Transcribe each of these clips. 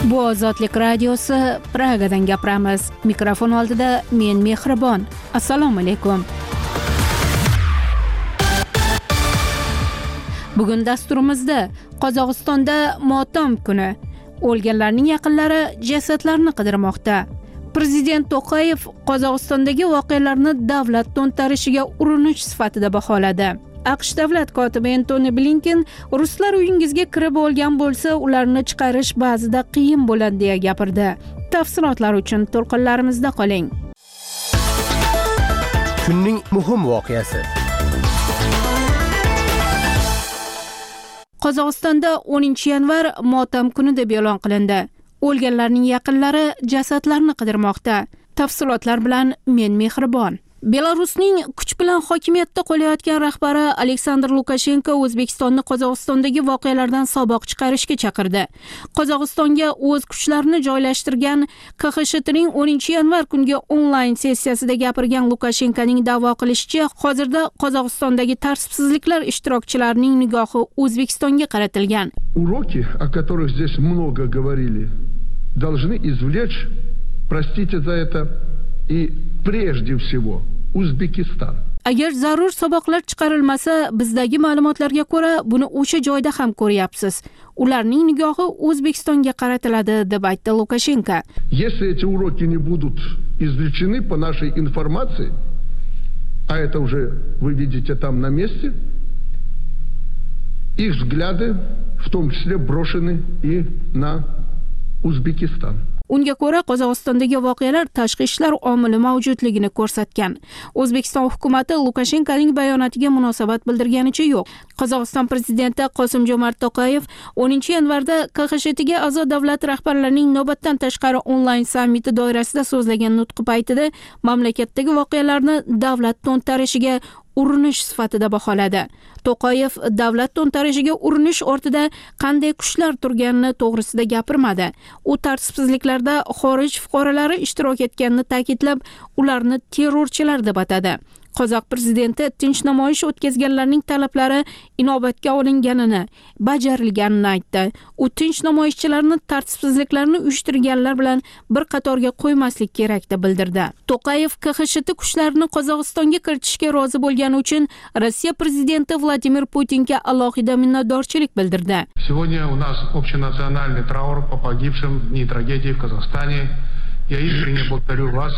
Bu Ozodlik radiosi, Pragadan gapiramiz. Mikrofon oldida men Mehribon. Assalomu alaykum. Bugun dasturimizda Qozog'istonda motam kuni. O'lganlarning yaqinlari jasadlarni qidirmoqda. Prezident To'qayev Qozog'istondagi voqealarni davlat to'ntarishiga urinish sifatida baholadi. AQSh davlat kotibi Antony Blinken ruslar uyingizga kirib olgan bo'lsa, ularni chiqarish ba'zida qiyin bo'ladi deya gapirdi. Tafsilotlar uchun to'lqinlarimizda qoling. Kunning muhim voqeasi. Qozog'istonda 10-yanvar motam kuni deb e'lon qilindi. O'lganlarning yaqinlari jasadlarni qidirmoqda. Tafsilotlar bilan men Mehribon. Belarusning kuch bilan hokimiyatda qolayotgan rahbari Aleksandr Lukashenko O'zbekistonni Qozog'istondagi voqealardan saboq chiqarishga chaqirdi. Qozog'istonga o'z kuchlarini joylashtirgan KXSHTning 10-yanvar kungi onlayn sessiyasida gapirgan Lukashenkoning da'vo qilishicha, hozirda Qozog'istondagi tartibsizliklar ishtirokchilarining nigohi O'zbekistonga qaratilgan. Уроки, о которых здесь много говорили, должны извлечь, простите за это, и прежде всего O'zbekiston. Agar zarur saboqlar chiqarilmasa, bizdagi ma'lumotlarga ko'ra buni o'sha joyda ham ko'ryapsiz. Ularning nigohi O'zbekistonga qaratiladi, deb aytdi Lukashenko. Если эти уроки не будут извлечены по нашей информации, а это уже вы видите там на месте, их взгляды в том числе брошены и на O'zbekiston. Unga ko'ra, Qozog'istondagi voqealar tashqi ishlar omili mavjudligini ko'rsatgan. O'zbekiston hukumatı Lukashenkoning bayonotiga munosabat bildirganicha yo'q. Qozog'iston prezidenti Qosim-Jomart To'qayev 10-yanvarda KXSHTga a'zo davlat rahbarlarining navbatdan tashqari onlayn sammiti doirasida so'zlagan nutqi paytida mamlakatdagi voqealarni davlat to'ntarishiga urinish sifatida baholadi. To'qayev davlat to'ntarishiga urinish ortida qanday kuchlar turganini to'g'risida gapirmadi. U tartibsizliklarda xorij fuqarolari ishtirok etganini ta'kidlab, ularni terrorchilar deb atadi. Qozoq prezidenti tinch namoyish o'tkazganlarning talablari inobatga olinganini, bajarilganini aytdi. U tinch namoyishchilarni tartibsizliklarni uyushtirganlar bilan bir qatorga qo'ymaslik kerak deb bildirdi. To'qayev KXSHT kuchlarini Qozog'istonga kiritishga rozi bo'lgani uchun Rossiya prezidenti Vladimir Putinga alohida minnatdorchilik bildirdi. Сегодня у нас общенациональный траур по погибшим в дни трагедии в Казахстане. Я искренне благодарю вас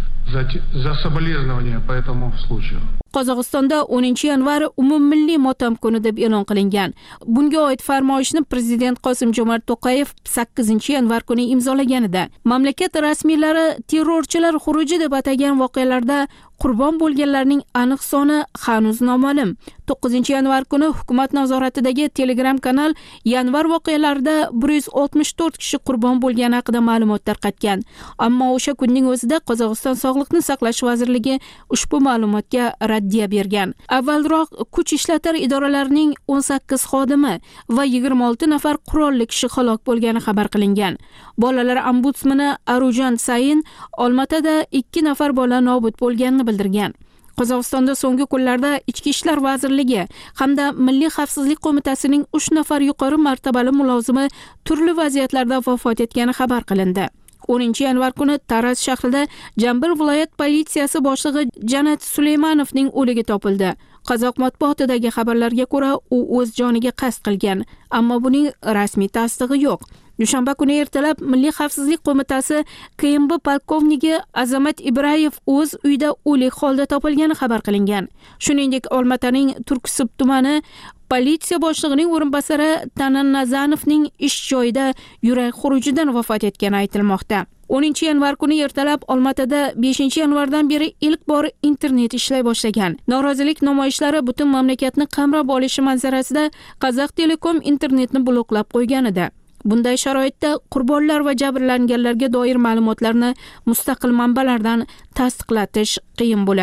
за соболезнования по этому случаю. Qozog'istonda 10-yanvar umummilliy motam kuni deb e'lon qilingan. Bunga oid farmoyishni prezident Qosim-Jomart To'qayev 8-yanvar kuni imzolaganida, mamlakat rasmiylari terrorchilar xuruji deb atagan voqealarda qurbon bo'lganlarning aniq soni hanuz noma'lum. 9-yanvar kuni hukumat nazoratidagi Telegram kanal yanvar voqealarida 164 kishi qurbon bo'lgani haqida ma'lumot tarqatgan. Ammo o'sha kunning o'zida Qozog'iston Sog'liqni saqlash vazirligi ushbu ma'lumotga raddiya bergan. Avvalroq kuch ishlatar idoralarining 18 xodimi va 26 nafar qurolli kishi halok bo'lgani xabar qilingan. Bolalar ombudsmani Arujan Sayin Olmatada 2 nafar bola nobud bo'lganini bildirgan. Qozog'istonda so'nggi kunlarda Ichki ishlar vazirligi hamda Milliy xavfsizlik qo'mitasining 3 nafar yuqori martabali mulozimi turli vaziyatlarda vafot etgani xabar qilindi. 10-yanvar kuni Taraz shahrida Jambir viloyat politsiyasi boshlig'i Janat Suleymanovning o'ligi topildi. Qozoq matbuotidagi xabarlarga ko'ra, u o'z joniga qasd qilgan, ammo buning rasmiy tasdig'i yo'q. Dushanba kuni ertalab Milliy xavfsizlik qo'mitasi KMB polkovniki Azamat Ibrayev o'z uyida o'lik holda topilgani xabar qilingan. Shuningdek, Olmataning Turksib tumani politsiya boshlig'ining o'rinbosari Tanan Nazanovning ish joyida yurak xurujidan vafot etgani aytilmoqda. 10-yanvar kuni ertalab Olmatada 5-yanvardan beri ilk bor internet ishlay boshlagan. Norozilik namoyishlari butun mamlakatni qamrab olishi manzarasida Qozoq Telekom internetni bloklab qo'ygan edi. Bunday sharoitda qurbonlar va jabrlanganlarga doir ma'lumotlarni mustaqil manbalardan tasdiqlatish qiyin bo'ladi.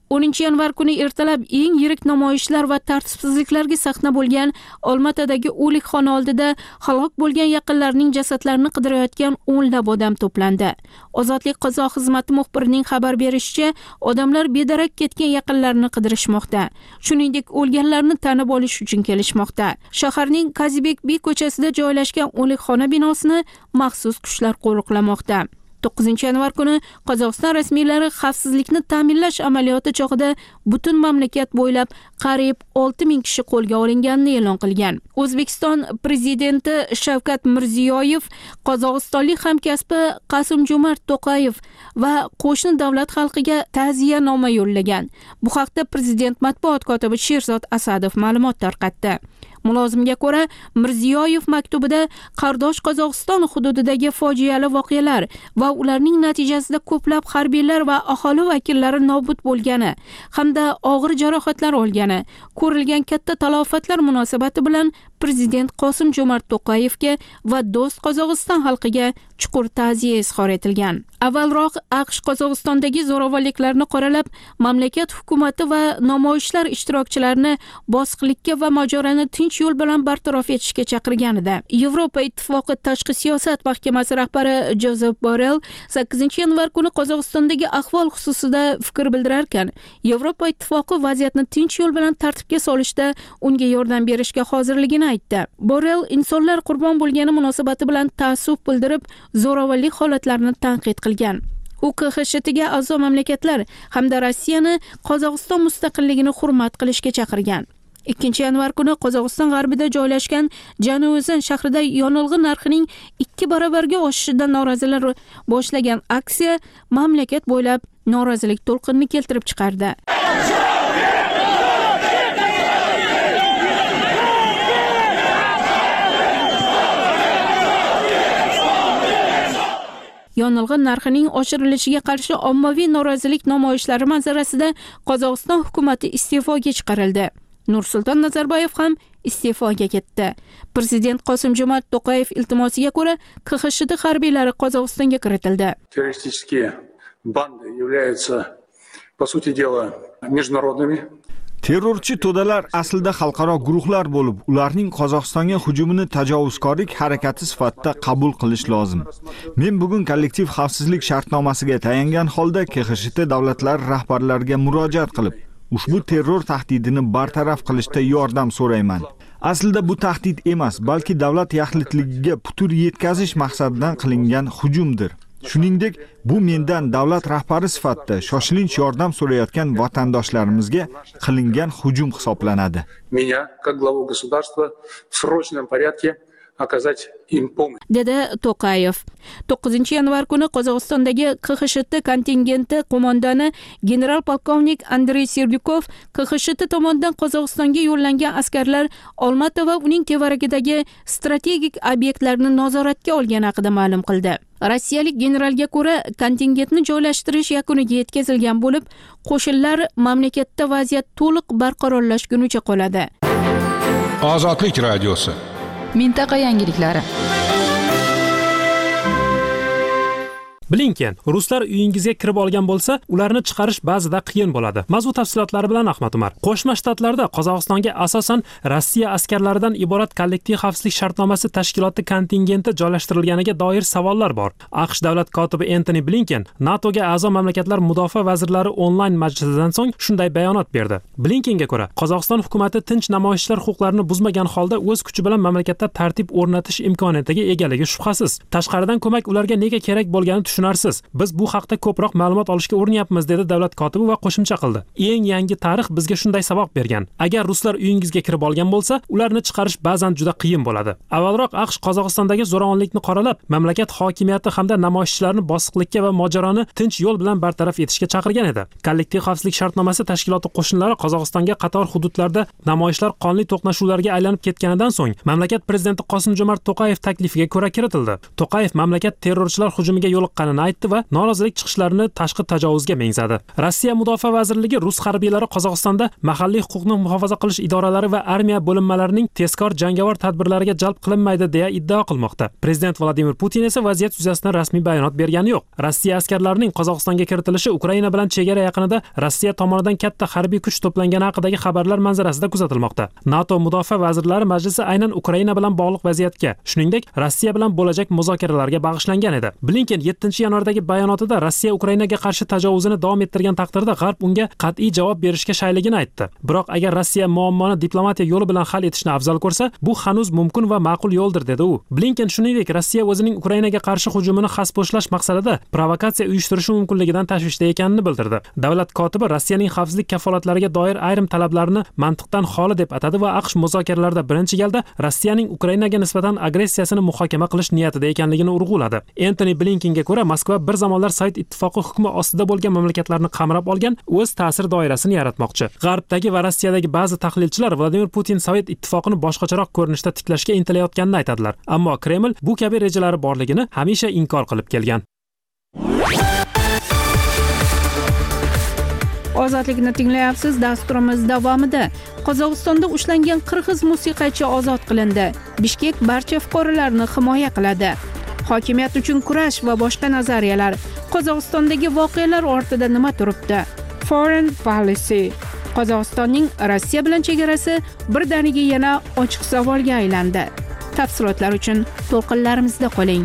10-yanvar kuni ertalab eng yirik namoyishlar va tartibsizliklarga sahna bo'lgan Olmaotadagi o'likxona oldida halok bo'lgan yaqinlarining jasadlarini qidirayotgan o'nlab odam to'plandi. Ozodlik qazo xizmati muxbirining xabar berishicha, odamlar bedarak ketgan yaqinlarini qidirishmoqda. Shuningdek, o'lganlarni tanib olish uchun kelishmoqda. Shaharning Kazibek-Bey ko'chasida joylashgan o'likxona binosini maxsus kuchlar qo'riqlamoqda. 9-yanvar kuni Qozog'iston rasmiylari xavfsizlikni ta'minlash amaliyoti chog'ida butun mamlakat bo'ylab qariyb 6000 kishi qo'lga olinganini e'lon qilgan. O'zbekiston prezidenti Shavkat Mirziyoyev qozog'istonlik hamkasbi Qosim-Jomart To'qayev va qo'shni davlat xalqiga ta'ziyanoma yo'llagan. Bu haqda prezident matbuot kotibi Sherzod Asadov ma'lumot tarqatdi. Mulozimga ko'ra, Mirziyoyev maktubida qardosh Qozog'iston hududidagi fojiali voqealar va ularning natijasida ko'plab harbiylar va aholi vakillari nobud bo'lgani hamda og'ir jarohatlar olgani, ko'rilgan katta talofatlar munosabati bilan prezident Qosim-Jomart To'qayevga va do'st Qozog'iston xalqiga chuqur ta'ziya izhor etilgan. Avvalroq AQSh Qozog'istondagi zo'ravonliklarni qoralab, mamlakat hukumati va namoyishlar ishtirokchilarini bosqinlikka va mojaroni tinch yo'l bilan bartaraf etishga chaqirganida. Yevropa Ittifoqi Tashqi siyosat mahkamasi rahbari Jozef Borrell 8-yanvar kuni Qozog'istondagi ahvol xususida fikr bildirarkan, Yevropa Ittifoqi vaziyatni tinch yo'l bilan tartibga solishda unga yordam berishga hozirligini aytdi. Borrell insonlar qurbon bo'lgani munosabati bilan ta'assuf bildirib, zo'ravonlik holatlarini tanqid qilgan. U KXSHTga a'zo mamlakatlar hamda Rossiyani Qozog'iston mustaqilligini hurmat qilishga chaqirgan. 2-yanvar kuni Qozog'iston g'arbida joylashgan Januzan shahrida yonilg'i narxining 2 barobarga oshishidan norozilar boshlagan aksiya mamlakat bo'ylab norozilik to'lqinini keltirib chiqardi. Yonilg'i narxining oshirilishiga qarshi ommaviy norozilik namoyishlari manzarasida Qozog'iston hukumati iste'foga chiqarildi. Nursulton Nazarboyev ham iste'foga ketdi. Prezident Qosim-Jomart To'qayev iltimosiga ko'ra, KXSHT harbiylari Qozog'istonga kiritildi. Terroristik banды являются, по сути дела, международными. Terrorchi to'dalar aslida xalqaro guruhlar bo'lib, ularning Qozog'istonga hujumini tajovuzkorlik harakati sifatida qabul qilish lozim. Men bugun kollektiv xavfsizlik shartnomasiga tayangan holda KXSHT davlatlari rahbarlariga murojaat qilib, ushbu terror tahdidini bartaraf qilishda yordam so'rayman. Aslida bu tahdid emas, balki davlat yaxlitligiga putur yetkazish maqsadidan qilingan hujumdir. Shuningdek, bu mendan davlat rahbari sifatida shoshilinch yordam so'rayotgan vatandoshlarimizga qilingan hujum hisoblanadi. Меня, как главу государства, в срочном порядке оказать им помощь. Dedi To'qayev. 9-yanvar kuni Qozog'istondagi KXSHT kontingenti qo'mondoni general-polkovnik Andrey Serdyukov KXSHT tomonidan Qozog'istonga yo'llangan askarlar Olmaota va uning tevaragidagi strategik obyektlarni nazoratga olgani haqida ma'lum qildi. Rossiyalik generalga ko'ra, kontingentni joylashtirish yakuniga yetkazilgan bo'lib, qo'shinlar mamlakatda vaziyat to'liq barqarorlashgunicha qoladi. Ozodlik radiosi. Mintaqa yangiliklari. Bilingan, ruslar uyingizga kirib olgan bo'lsa, ularni chiqarish ba'zida qiyin bo'ladi. Mavzu tafsilotlari bilan Ahmad Umar. Qo'shma Shtatlarda Qozog'istonga asosan Rossiya askarlaridan iborat kollektiv xavfsizlik shartnomasi tashkiloti kontingenti joylashtirilganiga doir savollar bor. AQSh davlat kotibi Antony Blinken NATOga a'zo mamlakatlar mudofaa vazirlari onlayn majlisidan so'ng shunday bayonot berdi. Blinkenga ko'ra, Qozog'iston hukumati tinch namoyishchilar huquqlarini buzmagan holda o'z kuchi bilan mamlakatda tartib o'rnatish imkoniyatiga egaligi shubhasiz. Tashqaridan ko'mak ularga nega kerak bo'lgani tushunarsiz. Biz bu haqda ko'proq ma'lumot olishga urinayapmiz, dedi davlat kotibi va qo'shimcha qildi. Eng yangi tarix bizga shunday saboq bergan. Agar ruslar uyingizga kirib olgan bo'lsa, ularni chiqarish ba'zan juda qiyin bo'ladi. Avvalroq AQSh Qozog'istondagi zo'ravonlikni qoralab, mamlakat hokimiyati hamda namoyishchilarni bosiqlikka va mojaroni tinch yo'l bilan bartaraf etishga chaqirgan edi. Kollektiv xavfsizlik shartnomasi tashkiloti qo'shinlari Qozog'istonga qator hududlarda namoyishlar qonli to'qnashuvlarga aylanib ketganidan so'ng mamlakat prezidenti Qosim-Jomart To'qayev taklifiga ko'ra kiritildi. To'qayev mamlakat terrorchilar hujumiga yo'liqqan chiqqanini aytdi va norozilik chiqishlarini tashqi tajovuzga mengzadi. Rossiya Mudofaa vazirligi rus harbiylari Qozog'istonda mahalliy huquqni muhofaza qilish idoralari va armiya bo'linmalarining tezkor jangovar tadbirlariga jalb qilinmaydi deya iddao qilmoqda. Prezident Vladimir Putin esa vaziyat yuzasidan rasmiy bayonot bergani yo'q. Rossiya askarlarining Qozog'istonga kiritilishi Ukraina bilan chegara yaqinida Rossiya tomonidan katta harbiy kuch to'plangani haqidagi xabarlar manzarasida kuzatilmoqda. NATO Mudofaa vazirlari majlisi aynan Ukraina bilan bog'liq vaziyatga, shuningdek, Rossiya bilan bo'lajak muzokaralarga bag'ishlangan edi. Blinken 7-yanvardagi bayonotida Rossiya Ukrainaga qarshi tajovuzini davom ettirgan taqdirda G'arb unga qat'iy javob berishga shayligini aytdi. Biroq agar Rossiya muammoni diplomatiya yo'li bilan hal etishni afzal ko'rsa, bu hanuz mumkin va ma'qul yo'ldir, dedi u. Blinken shuningdek, Rossiya o'zining Ukrainaga qarshi hujumini xaspo'shlash maqsadida provokatsiya uyushtirishi mumkinligidan tashvishda ekanini bildirdi. Davlat kotibi Rossiyaning xavfsizlik kafolatlariga doir ayrim talablarni mantiqdan xoli deb atadi va AQSh muzokaralarida birinchi galda Rossiyaning Ukrainaga nisbatan agressiyasini muhokama qilish niyatida ekanligini urg'uladi. Antony Blinkenga ko'ra, Moskva bir zamonlar Sovet ittifoqi hukmi ostida bo'lgan mamlakatlarni qamrab olgan o'z ta'sir doirasini yaratmoqchi. G'arbdagi va Rossiyadagi ba'zi tahlilchilar Vladimir Putin Sovet ittifoqini boshqacharoq ko'rinishda tiklashga intilayotganini aytadilar. Ammo Kreml bu kabi rejalari borligini hamisha inkor qilib kelgan. Ozodlikni tinglayapsiz. Dasturimiz davomida Qozog'istonda ushlangan qirg'iz musiqachi ozod qilindi. Bishkek barcha fuqarolarni himoya qiladi. Hokimiyat uchun kurash va boshqa nazariyalar. Qozog'istondagi voqealar ortida nima turibdi? Foreign policy. Qozog'istonning Rossiya bilan chegarasi birdaniga yana ochiq savolga aylandi. Tafsilotlar uchun to'lqinlarimizda qoling.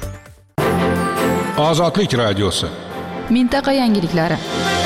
Ozodlik radiosi. Mintaqa yangiliklari.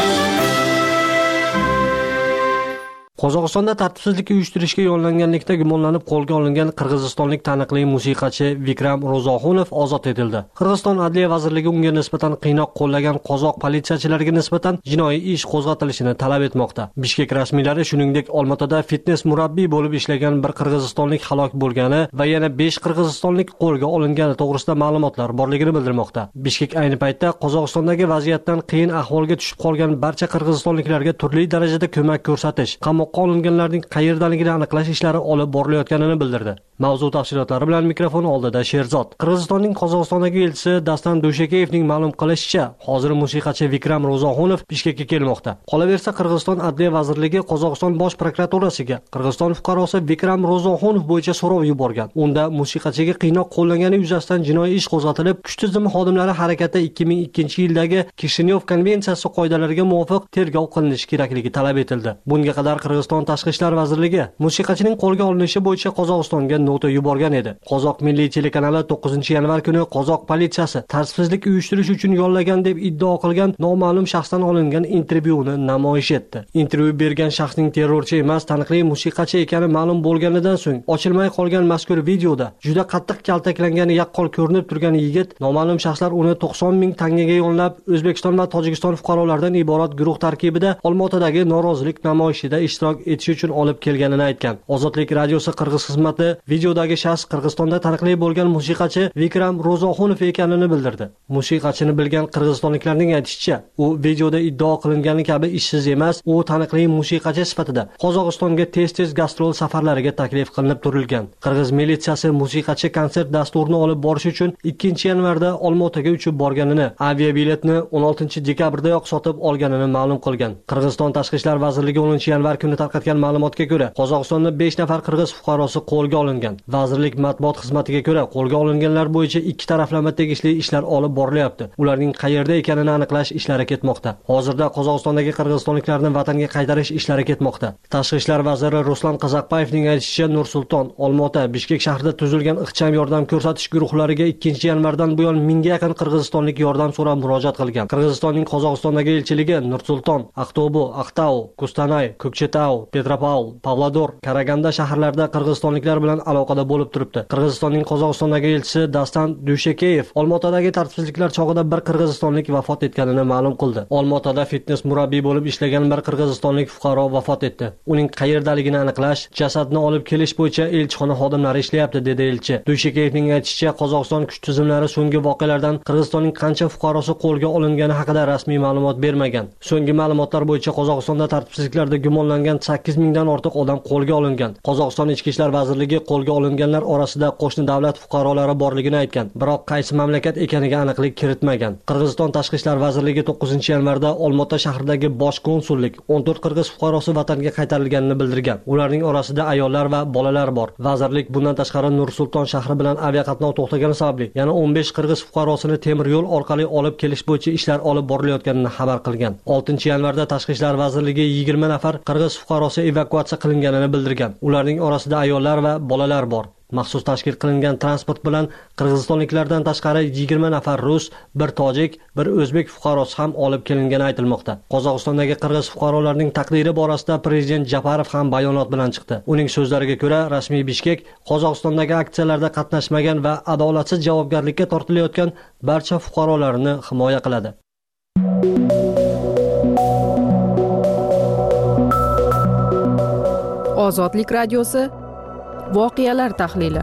Qozog'istonda tartibsizlik uyushtirishga yo'llanganlikda gumonlanib qo'lga olingan qirg'izistonlik taniqli musiqachi Vikram Ro'zoxunov ozod etildi. Qirg'iziston Adliya vazirligi unga nisbatan qiynoq qo'llagan qozoq politsiyachilariga nisbatan jinoiy ish qo'zg'atilishini talab etmoqda. Bishkek rasmiylari shuningdek Olmaotada fitnes murabbiy bo'lib ishlagan bir qirg'izistonlik halok bo'lgani va yana 5 qirg'izistonlik qo'lga olingani to'g'risida ma'lumotlar borligini bildirmoqda. Bishkek ayni paytda Qozog'istondagi vaziyatdan qiyin ahvolga tushib qolgan barcha qirg'izistonliklarga turli darajada ko'mak ko'rsatish, olinganlarning qayerdaligini aniqlash ishlari olib borilayotganini bildirdi. Mavzu tafsilotlari bilan mikrofon oldida Sherzod. Qirg'izistonning Qozog'istondagi elchisi Dastan Dushakeyevning ma'lum qilishicha, hozir musiqachi Vikram Ro'zoxunov Bishkekka kelmoqda. Qolaversa, Qirg'iziston Adliya vazirligi Qozog'iston bosh prokuraturasiga Qirg'iziston fuqarosi Vikram Ro'zoxunov bo'yicha so'rov yuborgan. Unda musiqachiga qiynoq qo'llangani yuzasidan jinoiy ish qo'zg'atilib, kuch tizimi xodimlari harakati 2002-yildagi Kishinyov konvensiyasi qoidalariga muvofiq tergov qilinishi kerakligi talab etildi. Bunga qadar Qirg'iziston Tashqi ishlar vazirligi musiqachining qo'lga olinishi bo'yicha Qozog'istonga nota yuborgan edi. Qozoq milliy telekanali 9-yanvar kuni qozoq politsiyasi tartibsizlik uyushtirish uchun yollagan deb iddao qilgan noma'lum shaxsdan olingan intervyuni namoyish etdi. Intervyu bergan shaxsning terrorchi emas, taniqli musiqachi ekani ma'lum bo'lganidan so'ng ochilmay qolgan mazkur videoda juda qattiq kaltaklangani yaqqol ko'rinib turgan yigit noma'lum shaxslar uni 90 ming tangaga yo'nlab O'zbekiston va Tojikiston fuqarolaridan iborat guruh tarkibida Olmaotadagi norozilik namoyishida ishtirok etish uchun olib kelganini aytgan. Ozodlik radiosi Qirg'iz xizmati videodagi shaxs Qirg'izistonda taniqli bo'lgan musiqachi Vikram Ro'zoxunov ekanini bildirdi. Musiqachini bilgan qirg'izistonliklarning aytishicha, u videoda iddao qilingani kabi ishsiz emas, u taniqli musiqachi sifatida Qozog'istonga tez-tez gastrol safarlariga taklif qilinib turilgan. Qirg'iz militsiyasi musiqachi konsert dasturini olib borish uchun 2-yanvarda Olmaotaga uchib borganini, aviabiletni 16-dekabrdayoq sotib olganini ma'lum qilgan. Qirg'iziston Tashqi ishlar vazirligi 10-yanvar kuni tarqatgan ma'lumotga ko'ra, Qozog'istonda 5 nafar qirg'iz fuqarosi qo'lga olingan. Vazirlik matbuot xizmatiga ko'ra, qo'lga olinganlar bo'yicha ikki taraflama tegishli ishlar olib borilyapti. Ularning qayerda ekanini aniqlash ishlari ketmoqda. Hozirda Qozog'istondagi qirg'izistonliklarni vatanga qaytarish ishlari ketmoqda. Tashqi ishlar vaziri Ruslan Qazaqbayevning aytishicha, Nur-Sulton, Olmaota, Bishkek shahrida tuzilgan ixcham yordam ko'rsatish guruhlariga 2-yanvardan buyon 1000 ga yaqin qirg'izistonlik yordam so'rab murojaat qilgan. Qirg'izistonning Qozog'istondagi elchiligi Nur-Sulton, Aqto'bu, Aqtau, Kustanay, Ko'kchetau, Petropavl, Pavlodor, Karaganda shaharlarida qirg'izistonliklar bilan aloqada bo'lib turibdi. Qirg'izistonning Qozog'istondagi elchisi Dastan Dushakeyev Olmaotadagi tartibsizliklar chog'ida bir qirg'izistonlik vafot etganini ma'lum qildi. Olmaotada fitnes murabbiy bo'lib ishlagan bir qirg'izistonlik fuqaro vafot etdi. Uning qayerdaligini aniqlash, jasadni olib kelish bo'yicha elchixona xodimlari ishlayapti, dedi elchi. Dushakeyevning aytishicha, Qozog'iston kuch tizimlari so'nggi voqealardan Qirg'izistonning qancha fuqarosi qo'lga olingani haqida rasmiy ma'lumot bermagan. So'nggi ma'lumotlar bo'yicha Qozog'istonda tartibsizliklarda gumonlangan 8 mingdan ortiq odam qo'lga olingan. Qozog'iston Ichki ishlar vazirligi qo'lga olinganlar orasida qo'shni davlat fuqarolari borligini aytgan, biroq qaysi mamlakat ekaniga aniqlik kiritmagan. Qirg'iziston Tashqi ishlar vazirligi 9-yanvarda Olmaota shahridagi bosh konsullik 14 qirg'iz fuqarosi vatanga qaytarilganini bildirgan. Ularning orasida ayollar va bolalar bor. Vazirlik bundan tashqari Nur-Sulton shahri bilan aviaqatnov to'xtagani sababli yana 15 qirg'iz fuqarosini temir yo'l orqali olib kelish bo'yicha ishlar olib borilayotganini xabar qilgan. 6-yanvarda Tashqi ishlar vazirligi 20 nafar qirg'iz fuqarosi evakuatsiya qilinganini bildirgan. Ularning orasida ayollar va bolalar bor. Maxsus tashkil qilingan transport bilan qirg'izistonliklardan tashqari 20 nafar rus, bir tojik, bir o'zbek fuqarosi ham olib kelingani aytilmoqda. Qozog'istondagi qirg'iz fuqarolarning taqdiri borasida prezident Japarov ham bayonot bilan chiqdi. Uning so'zlariga ko'ra, rasmiy Bishkek Qozog'istondagi aksiyalarda qatnashmagan va adolatsiz javobgarlikka tortilayotgan barcha fuqarolarini himoya qiladi. Ozodlik radiosi voqealar tahlili.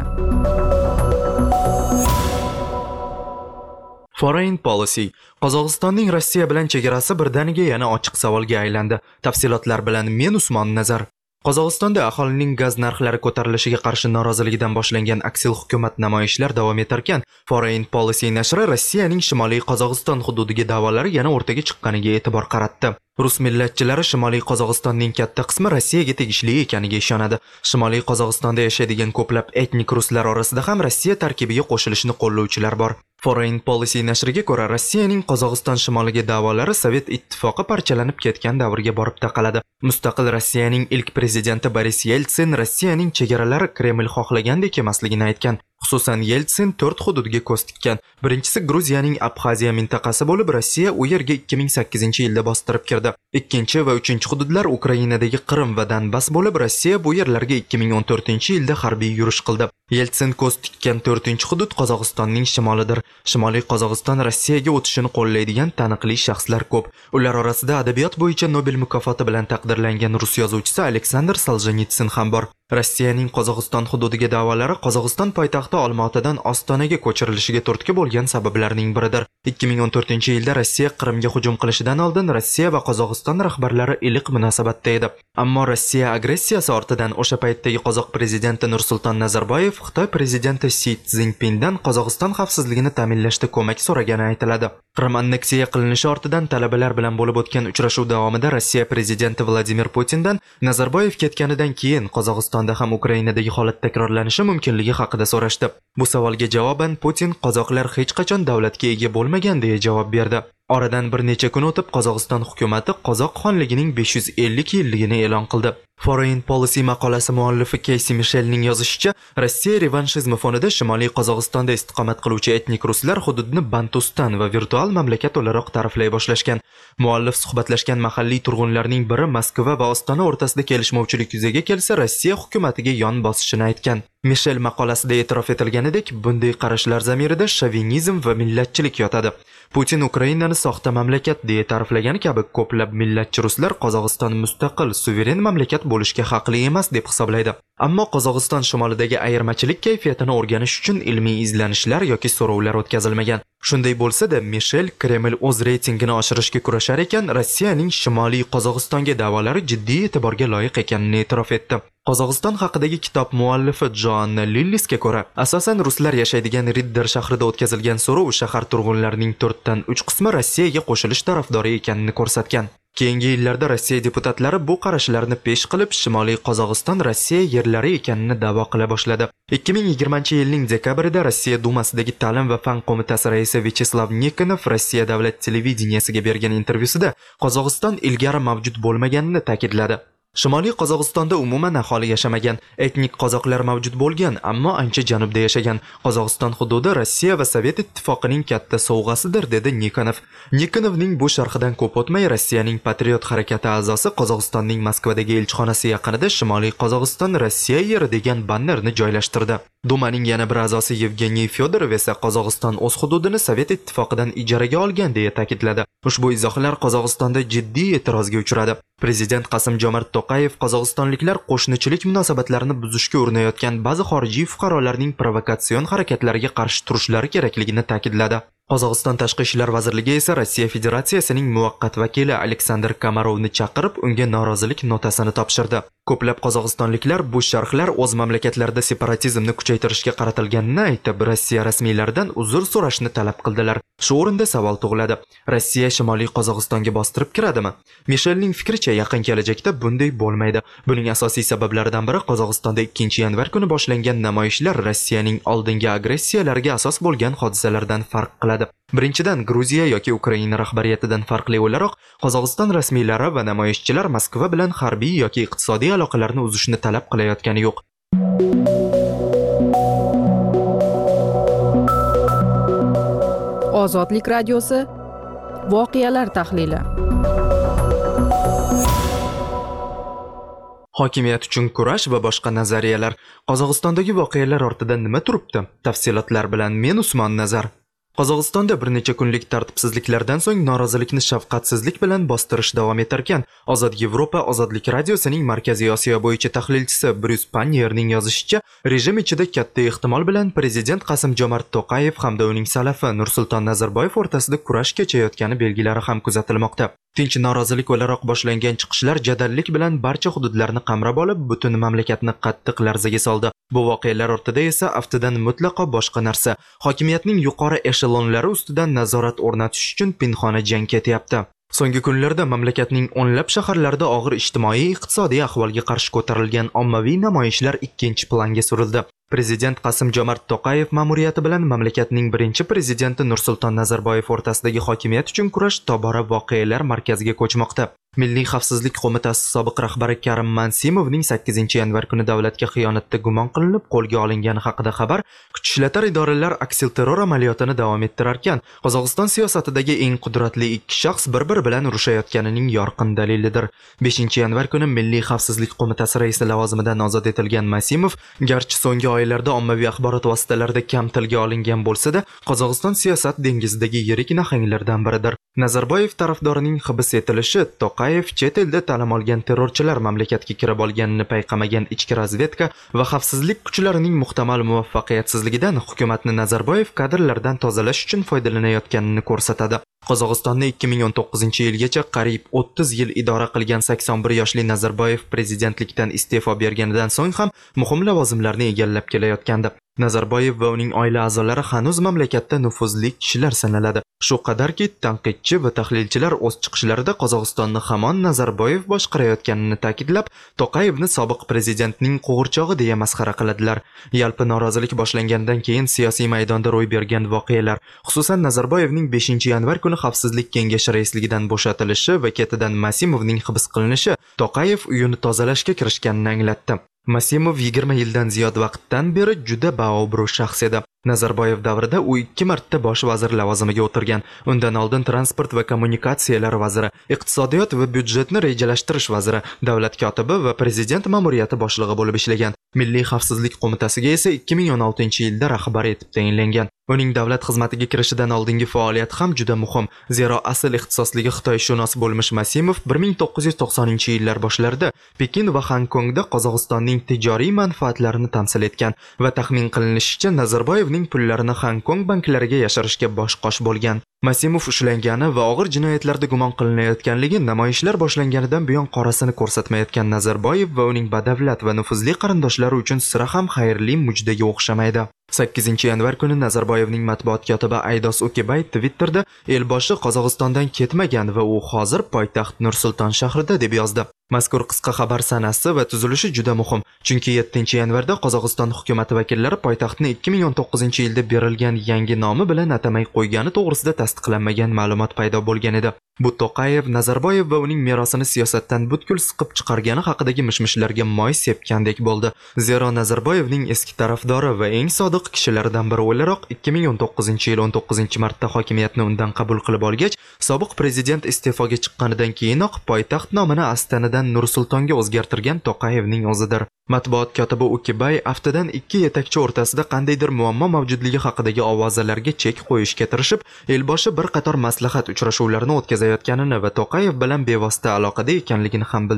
Foreign policy. Qozog'istonning Rossiya bilan chegarasi birdaniga yana ochiq savolga aylandi. Tafsilotlar bilan men Usmon Nazar. Qozog'istonda aholining gaz narxlari ko'tarilishiga qarshi noroziligidan boshlangan aksil hukumat namoyishlar davom etarkan, Foreign Policy nashri Rossiyaning Shimoliy Qozog'iston hududiga da'volari yana o'rtaga chiqqaniga e'tibor qaratdi. Rus millatchilari Shimoliy Qozog'istonning katta qismi Rossiyaga tegishli ekaniga ishonadi. Shimoliy Qozog'istonda yashaydigan ko'plab etnik ruslar orasida ham Rossiya tarkibiga qo'shilishni qo'llovchilar bor. Foreign Policy nashriga ko'ra, Rossiyaning Qozog'iston shimoliga da'volari Sovet ittifoqi parchalanib ketgan davrga borib taqaladi. Mustaqil Rossiyaning ilk prezidenti Boris Yeltsin Rossiyaning chegaralari Kreml xohlagandek emasligini aytgan. Xususan, Yeltsin 4 hududga ko'z tikkan. Birinchisi Gruziyaning Abxaziya mintaqasi bo'lib, Rossiya u yerga 2008-yilda bostirib kirdi. Ikkinchi va uchinchi hududlar Ukrainadagi Qrim va Donbass bo'lib, Rossiya bu yerlarga 2014-yilda harbiy yurish qildi. Yeltsin ko'z tikkan 4-hudud Qozog'istonning shimolidir. Shimoliy Qozog'iston Rossiyaga o'tishini qo'llaydigan taniqli shaxslar ko'p. Ular orasida adabiyot bo'yicha Nobel mukofoti bilan taqdirlangan rus yozuvchisi Aleksandr Soljenitsin ham bor. Rossiyaning Qozog'iston hududiga da'volari Qozog'iston poytaxti Olmaotadan Ostonaga ko'chirilishiga turtki bo'lgan sabablarning biridir. 2014-yilda Rossiya Qrimga hujum qilishidan oldin Rossiya va Qozog'iston rahbarlari iliq munosabatda edi. Ammo Rossiya agressiyasi ortidan o'sha paytdagi qozoq prezidenti Nur-Sulton Nazarboyev Xitoy prezidenti Si Szinpindan Qozog'iston xavfsizligini ta'minlashda ko'mak so'ragani aytiladi. Qrim anneksiya qilinishi ortidan talabalar bilan bo'lib o'tgan uchrashuv davomida Rossiya prezidenti Vladimir Putindan Nazarboyev ketganidan keyin Qozog'istonda ham Ukrainadagi holat takrorlanishi mumkinligi haqida so'rashdi. Bu savolga javoban Putin qozoqlar hech qachon davlatga ega bo'lmagan deya javob berdi. Oradan bir necha kun o'tib Qozog'iston hukumatı Qozoq xonligining 550 yilligini e'lon qildi. Foreign Policy maqolasi muallifi Casey Michelning yozishicha, Rossiya revanshizmi fonida Shimoliy Qozog'istonda istiqomat qiluvchi etnik ruslar hududni Bantustan va virtual mamlakat o'laroq ta'riflay boshlashgan. Muallif suhbatlashgan mahalliy turg'unlarning biri Moskva va Ostona o'rtasida kelishmovchilik yuzaga kelsa, Rossiya hukumatiga yon bosishini aytgan. Michel maqolasida e'tirof etilganidek, bunday qarashlar zamirida shovinizm va millatchilik yotadi. Putin Ukrainani soxta mamlakat deya ta'riflagan kabi ko'plab millatchi ruslar Qozog'iston mustaqil, suveren mamlakat bo'lishga haqli emas deb hisoblaydi. Ammo Qozog'iston shimolidagi ayirmachilik kayfiyatini o'rganish uchun ilmiy izlanishlar yoki so'rovlar o'tkazilmagan. Shunday bo'lsa-da, Michel Kreml o'z reytingini oshirishga kurashar ekan, Rossiyaning Shimoliy Qozog'istonga da'volari jiddiy e'tiborga loyiq ekanini e'tirof etdi. Qozog'iston haqidagi kitob muallifi Joanna Lillisga ko'ra, asosan ruslar yashaydigan Ridder shahrida o'tkazilgan so'rov shahar turg'unlarining 4dan 3 qismi Rossiyaga qo'shilish tarafdori ekanini ko'rsatgan. Keyingi yillarda Rossiya deputatlari bu qarashlarni pesh qilib, Shimoliy Qozog'iston Rossiya yerlari ekanini da'vo qila boshladi. 2020-yilning dekabrida Rossiya Dumasidagi ta'lim va fan qo'mitasi raisi Vyacheslav Nikonov Rossiya davlat televideniyasiga bergan intervyusida Qozog'iston ilgari mavjud bo'lmaganini ta'kidladi. Shimoliy Qozog'istonda umuman aholi yashamagan, etnik qozoqlar mavjud bo'lgan, ammo ancha janubda yashagan. Qozog'iston hududi Rossiya va Sovet ittifoqining katta sovg'asidir, dedi Nikonov. Nikonovning bu sharhidan ko'p o'tmay Rossiyaning Patriot harakati a'zosi Qozog'istonning Moskvadagi elchixonasi yaqinida Shimoliy Qozog'iston Rossiya yeri degan bannerni joylashtirdi. Dumaning yana bir a'zosi Yevgeniy Fyodorov esa Qozog'iston o'z hududini Sovet ittifoqidan ijaraga olgan deya ta'kidladi. Ushbu izohlar Qozog'istonda jiddiy e'tirozga uchradi. Prezident Qosim-Jomart To'qayev qozog'istonliklar qo'shnichilik munosabatlarini buzishga urinayotgan ba'zi xorijiy fuqarolarning provokatsion harakatlariga qarshi turishlari kerakligini ta'kidladi. Qozog'iston Tashqi ishlar vazirligi esa Rossiya Federatsiyasining muvaqqat vakili Aleksandr Kamarovni chaqirib, unga norozilik notasini topshirdi. Ko'plab qozog'istonliklar bu sharhlar o'z mamlakatlarida separatizmni kuchaytirishga qaratilganini aytib, Rossiya rasmiylaridan uzr so'rashni talab qildilar. Shu o'rinda savol tug'iladi. Rossiya Shimoliy Qozog'istonga bostirib kiradimi? Mishelning fikricha, yaqin kelajakda bunday bo'lmaydi. Buning asosiy sabablaridan biri Qozog'istonda 2-yanvar kuni boshlangan namoyishlar Rossiyaning oldingi agressiyalariga asos bo'lgan hodisalardan farq qiladi. Birinchidan, Gruziya yoki Ukraina rahbariyatidan farqli o'laroq, Qozog'iston rasmiylari va namoyishchilar Moskva bilan harbiy yoki iqtisodiy aloqalarni uzishni talab qilayotgani yo'q. Ozodlik radiosi voqealar tahlili. Hokimiyat uchun kurash va boshqa nazariyalar. Qozog'istondagi voqealar ortida nima turibdi? Tafsilotlar bilan men Usmon Nazar. Qozog'istonda bir necha kunlik tartibsizliklardan so'ng norozilikni shafqatsizlik bilan bostirish davom etarkan, Ozod Yevropa Ozodlik radiosining Markaziy Osiyo bo'yicha tahlilchisi Bryus Pannierning yozishicha, rejim ichida katta ehtimol bilan prezident Qosim-Jomart To'qayev hamda uning salafi Nursulton Nazarboyev o'rtasida kurash kechayotgani belgilari ham kuzatilmoqda. Tinch norozilik o'laroq boshlangan chiqishlar jadallik bilan barcha hududlarni qamrab olib, butun mamlakatni qattiq larzaga soldi. Bu voqealar ortida esa aftidan mutlaqo boshqa narsa. Hokimiyatning yuqori eshelonlari ustidan nazorat o'rnatish uchun pinhona jang ketyapti. So'nggi kunlarda mamlakatning o'nlab shaharlarida og'ir ijtimoiy-iqtisodiy ahvolga qarshi ko'tarilgan ommaviy namoyishlar ikkinchi planga surildi. Prezident Qosim-Jomart To'qayev ma'muriyati bilan mamlakatning birinchi prezidenti Nursulton Nazarboyev o'rtasidagi hokimiyat uchun kurash tobora voqealar markaziga ko'chmoqda. Milliy xavfsizlik qo'mitasi sobiq rahbari Karim Mansimovning 8-yanvar kuni davlatga xiyonatda gumon qilinib qo'lga olingani haqida xabar kuch ishlatar idoralar aksilterror amaliyotini davom ettirarkan, Qozog'iston siyosatidagi eng qudratli ikki shaxs bir-biri bilan urushayotganining yorqin dalilidir. 5-yanvar kuni Milliy xavfsizlik qo'mitasi raisi lavozimidan ozod etilgan Mansimov, garchi so'nggi oylarda ommaviy axborot vositalarida kam tilga olingan bo'lsa-da, Qozog'iston siyosat dengizidagi yirik nahanglardan biridir. Nazarboyev tarafdorining hibs etilishi To'qayev chet elda ta'lim olgan terrorchilar mamlakatga kirib olganini payqamagan ichki razvedka va xavfsizlik kuchlarining muhtamal muvaffaqiyatsizligidan hukumatni Nazarboyev kadrlardan tozalash uchun foydalanayotganini ko'rsatadi. Qozog'istonni 2019-yilgacha qariyb 30 yil idora qilgan 81 yoshli Nazarboyev prezidentlikdan iste'fo berganidan so'ng ham muhim lavozimlarni egallab kelayotgandi. Nazarboyev va uning oila a'zolari hanuz mamlakatda nufuzli kishilar sanaladi. Shu qadarki, tanqidchi va tahlilchilar o'z chiqishlarida Qozog'istonni hamon Nazarboyev boshqarayotganini ta'kidlab, To'qayevni sobiq prezidentning qo'g'irchog'i deya masxara qiladilar. Yalpi norozilik boshlangandan keyin siyosiy maydonda ro'y bergan voqealar, xususan Nazarboyevning 5-yanvar kuni Xavfsizlik kengashi raisligidan bo'shatilishi va ketidan Masimovning hibs qilinishi To'qayev uyini tozalashga kirishganini anglatdi. Masimov 20 yildan ziyod vaqtdan beri juda baobro' shaxs edi. Nazarboyev davrida u 2 marta bosh vazir lavozimiga o'tirgan. Undan oldin transport va kommunikatsiyalar vaziri, iqtisodiyot va byudjetni rejalashtirish vaziri, davlat kotibi va prezident ma'muriyati boshlig'i bo'lib ishlagan. Milliy xavfsizlik qo'mitasiga esa 2016-yilda rahbar etib tayinlangan. Uning davlat xizmatiga kirishidan oldingi faoliyati ham juda muhim. Zero asl ixtisosligi xitoyshunos bo'lmish Masimov 1990-yillar boshlarida Pekin va Hongkongda Qozog'istonning tijoriy manfaatlarini tamsil etgan va taxmin qilinishicha Nazarboyevning pullarini Hongkong banklariga yashirishga bosh-qosh bo'lgan. Masimov ushlangani va og'ir jinoyatlarda gumon qilinayotganligi namoyishlar boshlanganidan buyon qorasini ko'rsatmayotgan Nazarboyev va uning badavlat va nufuzli qarindoshlari uchun sira ham xayrli mujdaga o'xshamaydi. 8-yanvar kuni Nazarboyevning matbuot kotibi Aydos Ukebay Twitterda elboshi Qozog'istondan ketmagan va u hozir poytaxt Nursulton shahrida deb yozdi. Mazkur qisqa xabar sanasi va tuzilishi juda muhim, chunki 7-yanvarda Qozog'iston hukumat vakillari poytaxtni 2019-yilda berilgan yangi nomi bilan atamay qo'ygani to'g'risida tasdiqlanmagan ma'lumot paydo bo'lgan edi. Bu To'qayev, Nazarboyev va uning merosini siyosatdan butkul siqib chiqargani haqidagi mishmishlarga moy sepgandek bo'ldi. Zero Nazarboyevning eski tarafdori va eng sodiq kishilaridan biri o'laroq 2019-yil 19-martda hokimiyatni undan qabul qilib olgach, sobiq prezident iste'foga chiqqanidan keyinoq poytaxt nomini Astanadan Nursultonga o'zgartirgan To'qayevning o'zidir. Matbuot kotibi Ukebay aftidan ikki yetakchi o'rtasida qandaydir muammo mavjudligi haqidagi ovozalarga chek qo'yishga tirishib, elboshi bir qator maslahat uchrashuvlarini o'tkazayotganini va To'qayev bilan bevosita aloqada ekanligini ham bildirdi.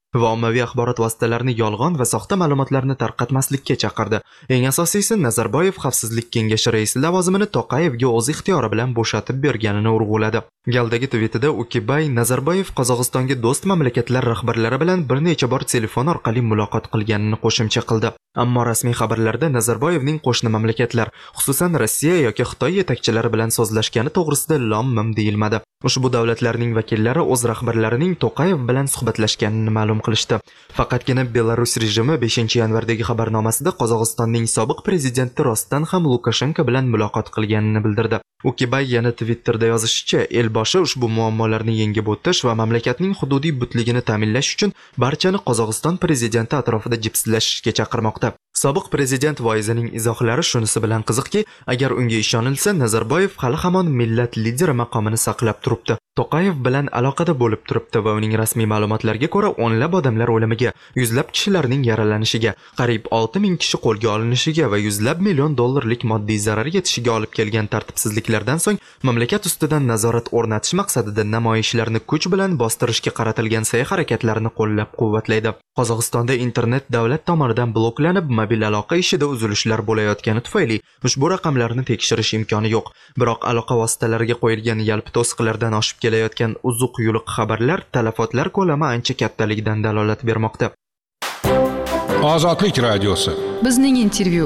va ommaviy axborot vositalarini yolg'on va soxta ma'lumotlarni tarqatmaslikka chaqirdi. Eng asosiysi, Nazarboyev Xavfsizlik kengashi raisi lavozimini Toqayevga o'z ixtiyori bilan bo'shatib berganini urg'uladi. Galdagi tweetida Ukibay Nazarboyev Qozog'istonga do'st mamlakatlar rahbarlari bilan bir necha bor telefon orqali muloqot qilganini qo'shimcha qildi. Ammo rasmiy xabarlarda Nazarboyevning qo'shni mamlakatlar, xususan Rossiya yoki Xitoy yetakchilari bilan so'zlashgani to'g'risida lom-mim deyilmadi. Ushbu davlatlarning vakillari o'z rahbarlarining Toqayev bilan suhbatlashganini ma'lum qilishdi. Faqatgina Belarus rejimi 5-yanvardagi xabarnomasida Qozog'istonning sobiq prezidenti rostdan ham Lukashenko bilan muloqot qilganini bildirdi. Ukibay yana Twitterda yozishicha, elboshi ushbu muammolarni yengib o'tish va mamlakatning hududiy butligini ta'minlash uchun barchani Qozog'iston prezidenti atrofida jipslashishga chaqirmoqda. Sobiq prezident voizining izohlari shunisi bilan qiziqki, agar unga ishonilsa, Nazarboyev hali hamon millat lideri maqomini saqlab turibdi. Toqayev bilan aloqada bo'lib turibdi va uning rasmiy ma'lumotlariga ko'ra o'nlab odamlar o'limiga, yuzlab kishilarning yaralanishiga, qariyb 6000 kishi qo'lga olinishiga va yuzlab million dollarlik moddiy zarar yetishiga olib kelgan tartibsizliklardan so'ng mamlakat ustidan nazorat o'rnatish maqsadida namoyishlarni kuch bilan bostirishga qaratilgan sa'y-harakatlarni qo'llab-quvvatlaydi. Qozog'istonda internet davlat tomonidan bloklanib, mobil aloqa ishida uzilishlar bo'layotgani tufayli ushbu raqamlarni tekshirish imkoni yo'q. Biroq aloqa vositalariga qo'yilgan yalpi to'siqlardan oshib kelayotgan uzuq-yuluq xabarlar talafotlar ko'lami ancha kattaligidan dalolat bermoqda. Ozodlik radiosi. Bizning intervyu.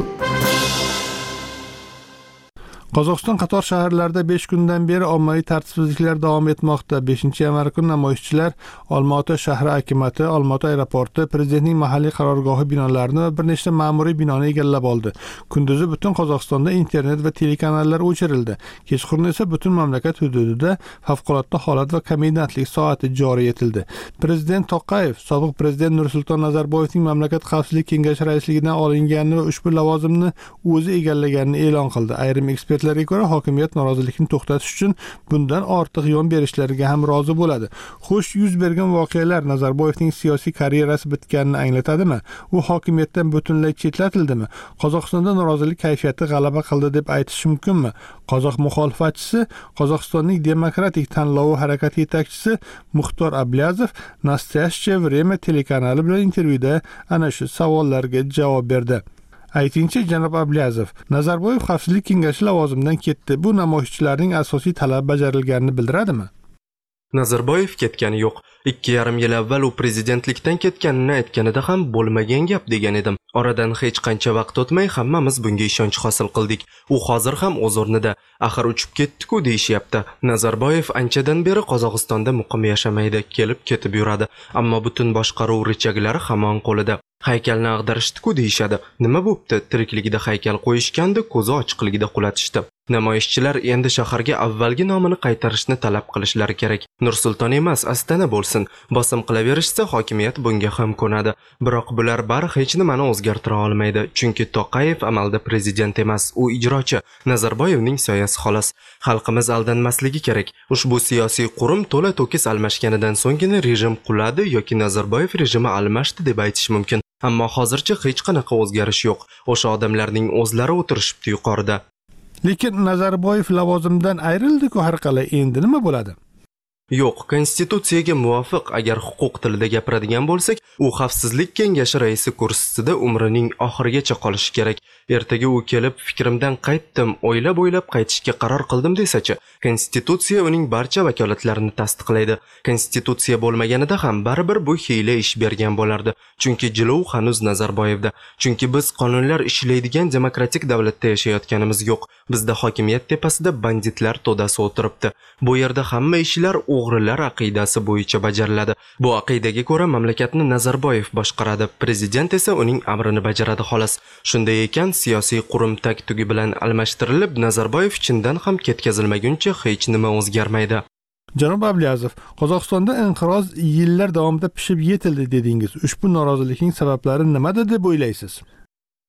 Qozog'iston qator shaharlarida 5 kundan beri ommaviy tartibsizliklar davom etmoqda. 5-yanvar kuni namoyishchilar Olmaota shahri hokimiyati, Olmaota aeroporti, prezidentning mahalliy qarorgohi binolarini va bir nechta ma'muriy binoni egallab oldi. Kunduzi butun Qozog'istonda internet va telekanallar o'chirildi. Kechqurun esa butun mamlakat hududida favqulodda holat va komendantlik soati joriy etildi. Prezident Toqayev sobiq prezident Nursulton Nazarboyevning mamlakat xavfsizlik kengashi raisligidan olinganini va ushbu lavozimni o'zi egallaganini e'lon qildi. Ayrim ekspertlarga ko'ra hokimiyat norozilikni to'xtatish uchun bundan ortiq yon berishlariga ham rozi bo'ladi. Xo'sh, yuz bergan voqealar Nazarboyevning siyosiy karyerasi bitganini anglatadimi? U hokimiyatdan butunlay chetlatildimi? Qozog'istonda norozilik kayfiyati g'alaba qildi deb aytish mumkinmi? Qozoq muxolifatchisi, Qozog'istonning demokratik tanlovi harakati yetakchisi Muxtor Ablyazov Nastoящее время telekanali bilan intervyuda ana shu savollarga javob berdi. Aytingchi, janob Ablyazov, Nazarboyev Xavfsizlik kengashi lavozimidan ketdi. Bu namoyishchilarning asosiy talabi bajarilganini bildiradimi? Nazarboyev ketgani yo'q. 2,5 yil avval u prezidentlikdan ketganini aytganida ham bo'lmagan gap degan edim. Oradan hech qancha vaqt o'tmay hammamiz bunga ishonch hosil qildik. U hozir ham o'z o'rnida. Axir uchib ketdi-ku deyishyapti. Nazarboyev anchadan beri Qozog'istonda muqim yashamaydi, kelib ketib yuradi, ammo butun boshqaruv richaklari hamon qo'lida. Haykalni ag'darishdi-ku deyishadi. Nima bo'pti? Tirikligida haykal qo'yishgandi, ko'zi ochiqligida qulatishdi. Namoyishchilar endi shaharga avvalgi nomini qaytarishni talab qilishlari kerak. Nursulton emas, Astana bo'lsin. Bosim qilaverishsa, hokimiyat bunga ham ko'nadi. Biroq bular bari hech nimani o'zgartira olmaydi, chunki Toqayev amalda prezident emas, u ijrochi. Nazarboyevning soyasi xolos. Xalqimiz aldanmasligi kerak. Ushbu siyosiy qurum to'la to'kis almashganidan so'nggina rejim quladi yoki Nazarboyev rejimi almashdi deb aytish mumkin. Ammo hozircha hech qanaqa o'zgarish yo'q. O'sha odamlarning o'zlari o'tirishibdi yuqorida. Lekin Nazarboyev lavozimdan ayrildi-ku har qalay, endi nima bo'ladi? Yo'q, konstitutsiyaga muvofiq agar huquq tilida gapiradigan bo'lsak, u xavfsizlik kengashi raisi kursisida umrining oxirigacha qolishi kerak. Ertaga u kelib fikrimdan qaytdim, o'ylab qaytishga qaror qildim desachi, konstitutsiya uning barcha vakolatlarini tasdiqlaydi. Konstitutsiya bo'lmaganida ham baribir bu hiyla ish bergan bo'lardi. Chunki jilov hanuz Nazarboyevda. Chunki biz qonunlar ishlaydigan demokratik davlatda yashayotganimiz yo'q. Bizda hokimiyat tepasida banditlar to'dasi o'tiribdi. Bu yerda hamma ishlar o'g'rilar aqidasi bo'yicha bajariladi. Bu aqidaga ko'ra mamlakatni Nazarboyev boshqaradi, prezident esa uning amrini bajaradi xolos. Shunday ekan, siyosiy qurum tag-tugi bilan almashtirilib, Nazarboyev chindan ham ketkazilmaguncha hech nima o'zgarmaydi. Janob Ablyazov, Qozog'istonda inqiroz yillar davomida pishib yetildi dedingiz. Ushbu norozilikning sabablari nimada deb o'ylaysiz?